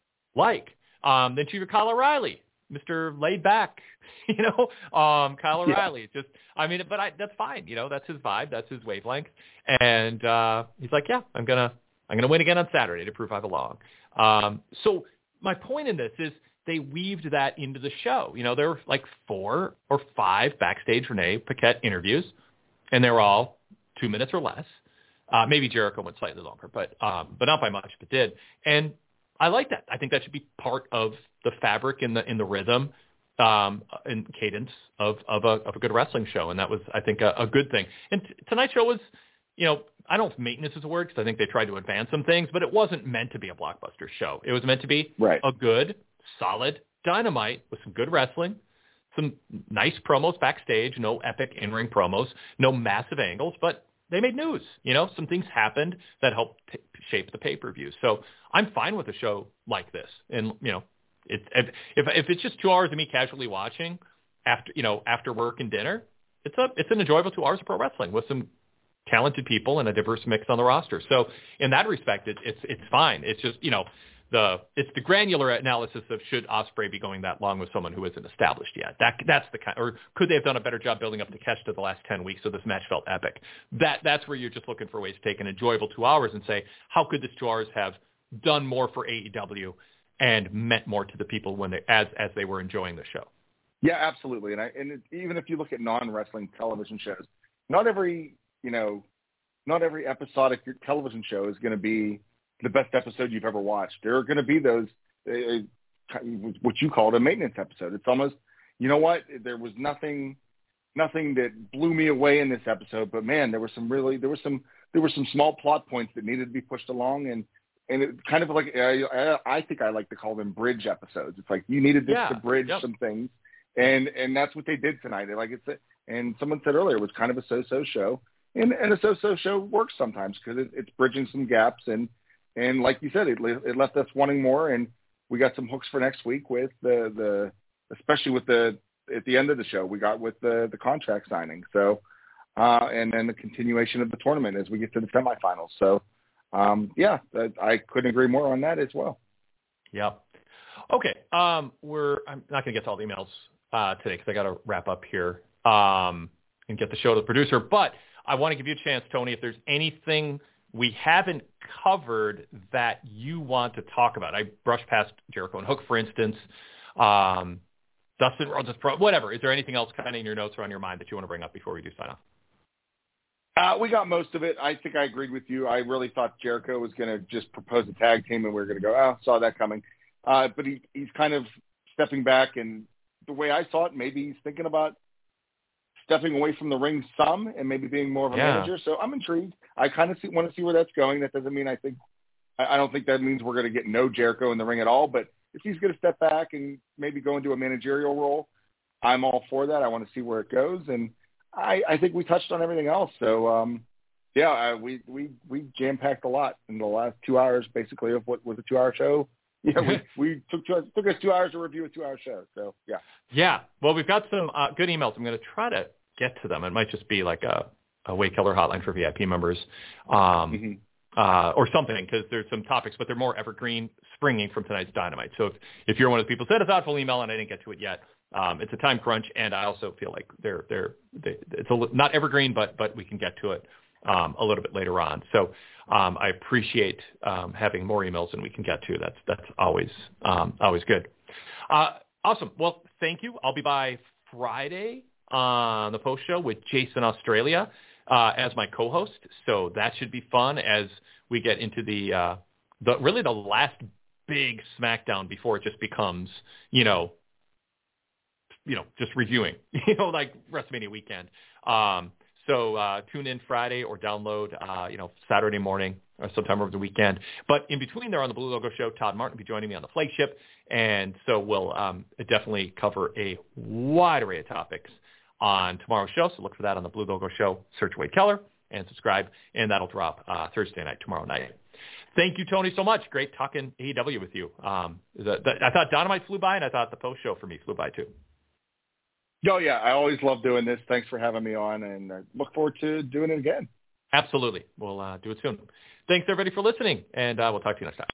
like. Um, then you have Kyle O'Reilly, Mister Laid Back, you know, um, Kyle O'Reilly. Yeah. Just, I mean, but I, that's fine. You know, that's his vibe. That's his wavelength. And uh, he's like, yeah, I'm gonna, I'm gonna win again on Saturday to prove I belong. Um, so my point in this is they weaved that into the show. You know, there were like four or five backstage Renee Paquette interviews, and they were all two minutes or less. Uh, maybe Jericho went slightly longer, but um, but not by much, but did. And I like that. I think that should be part of the fabric in the in the rhythm um, and cadence of of a, of a good wrestling show, and that was, I think, a, a good thing. And t- tonight's show was, you know, I don't know if maintenance is a word because I think they tried to advance some things, but it wasn't meant to be a blockbuster show. It was meant to be right. a good, solid Dynamite with some good wrestling, some nice promos backstage, no epic in-ring promos, no massive angles, but they made news. You know, some things happened that helped t- shape the pay-per-view. So I'm fine with a show like this. And, you know, it, if, if if it's just two hours of me casually watching after, you know, after work and dinner, it's a it's an enjoyable two hours of pro wrestling with some talented people and a diverse mix on the roster. So in that respect, it, it's it's fine. It's just, you know, the it's the granular analysis of should Ospreay be going that long with someone who isn't established yet. That that's the kind, or could they have done a better job building up the catch to the last ten weeks so this match felt epic? That that's where you're just looking for ways to take an enjoyable two hours and say, how could this two hours have done more for A E W and meant more to the people when they as as they were enjoying the show? Yeah, absolutely. And I and it, even if you look at non-wrestling television shows, not every you know, not every episodic television show is going to be the best episode you've ever watched. There are going to be those, uh, what you called a maintenance episode. It's almost, you know what? There was nothing, nothing that blew me away in this episode, but man, there were some really, there were some, there were some small plot points that needed to be pushed along, and and it kind of like I, I, I think I like to call them bridge episodes. It's like you needed this yeah, to bridge yep. some things, and and that's what they did tonight. Like it's, a, and someone said earlier, it was kind of a so-so show, and and a so-so show works sometimes because it, it's bridging some gaps. And. And like you said, it, it left us wanting more, and we got some hooks for next week with the, the especially with the at the end of the show we got with the, the contract signing. So, uh, and then the continuation of the tournament as we get to the semifinals. So, um, yeah, I couldn't agree more on that as well. Yeah. Okay. Um, we're I'm not going to get to all the emails uh, today because I got to wrap up here um, and get the show to the producer. But I want to give you a chance, Tony, if there's anything we haven't covered that you want to talk about. I brushed past Jericho and Hook, for instance. Um, Dustin Rhodes, whatever. Is there anything else kind of in your notes or on your mind that you want to bring up before we do sign off? Uh, we got most of it. I think I agreed with you. I really thought Jericho was going to just propose a tag team, and we were going to go, oh, saw that coming. Uh, but he, he's kind of stepping back, and the way I saw it, maybe he's thinking about stepping away from the ring some and maybe being more of a yeah. manager. So I'm intrigued. I kind of see, want to see where that's going. That doesn't mean I think – I don't think that means we're going to get no Jericho in the ring at all. But if he's going to step back and maybe go into a managerial role, I'm all for that. I want to see where it goes. And I, I think we touched on everything else. So, um, yeah, I, we, we, we jam-packed a lot in the last two hours, basically, of what was a two-hour show. Yeah, we, we took, two, took us two hours to review a two-hour show. So, yeah. Yeah. Well, we've got some uh, good emails. I'm going to try to get to them. It might just be like a, a Wade Keller hotline for V I P members um, Mm-hmm. uh, or something, because there's some topics, but they're more evergreen, springing from tonight's Dynamite. So if, if you're one of the people who sent a thoughtful email and I didn't get to it yet, Um, it's a time crunch, and I also feel like they're they're they, it's a, not evergreen, but but we can get to it um, a little bit later on. So um, I appreciate um, having more emails than we can get to. That's that's always um, always good. Uh, awesome. Well, thank you. I'll be by Friday on the post show with Jason Australia uh, as my co-host. So that should be fun as we get into the uh, the really the last big SmackDown before it just becomes, you know. you know, just reviewing, you know, like WrestleMania weekend. Um, so uh, tune in Friday or download, uh, you know, Saturday morning or sometime over the weekend. But in between there on the Blue Logo Show, Todd Martin will be joining me on the flagship. And so we'll um, definitely cover a wide array of topics on tomorrow's show. So look for that on the Blue Logo Show. Search Wade Keller and subscribe. And that'll drop uh, Thursday night, tomorrow night. Thank you, Tony, so much. Great talking A E W with you. Um, the, the, I thought Dynamite flew by, and I thought the post show for me flew by, too. Oh, yeah. I always love doing this. Thanks for having me on, and I look forward to doing it again. Absolutely. We'll uh, do it soon. Thanks, everybody, for listening, and uh, we'll talk to you next time.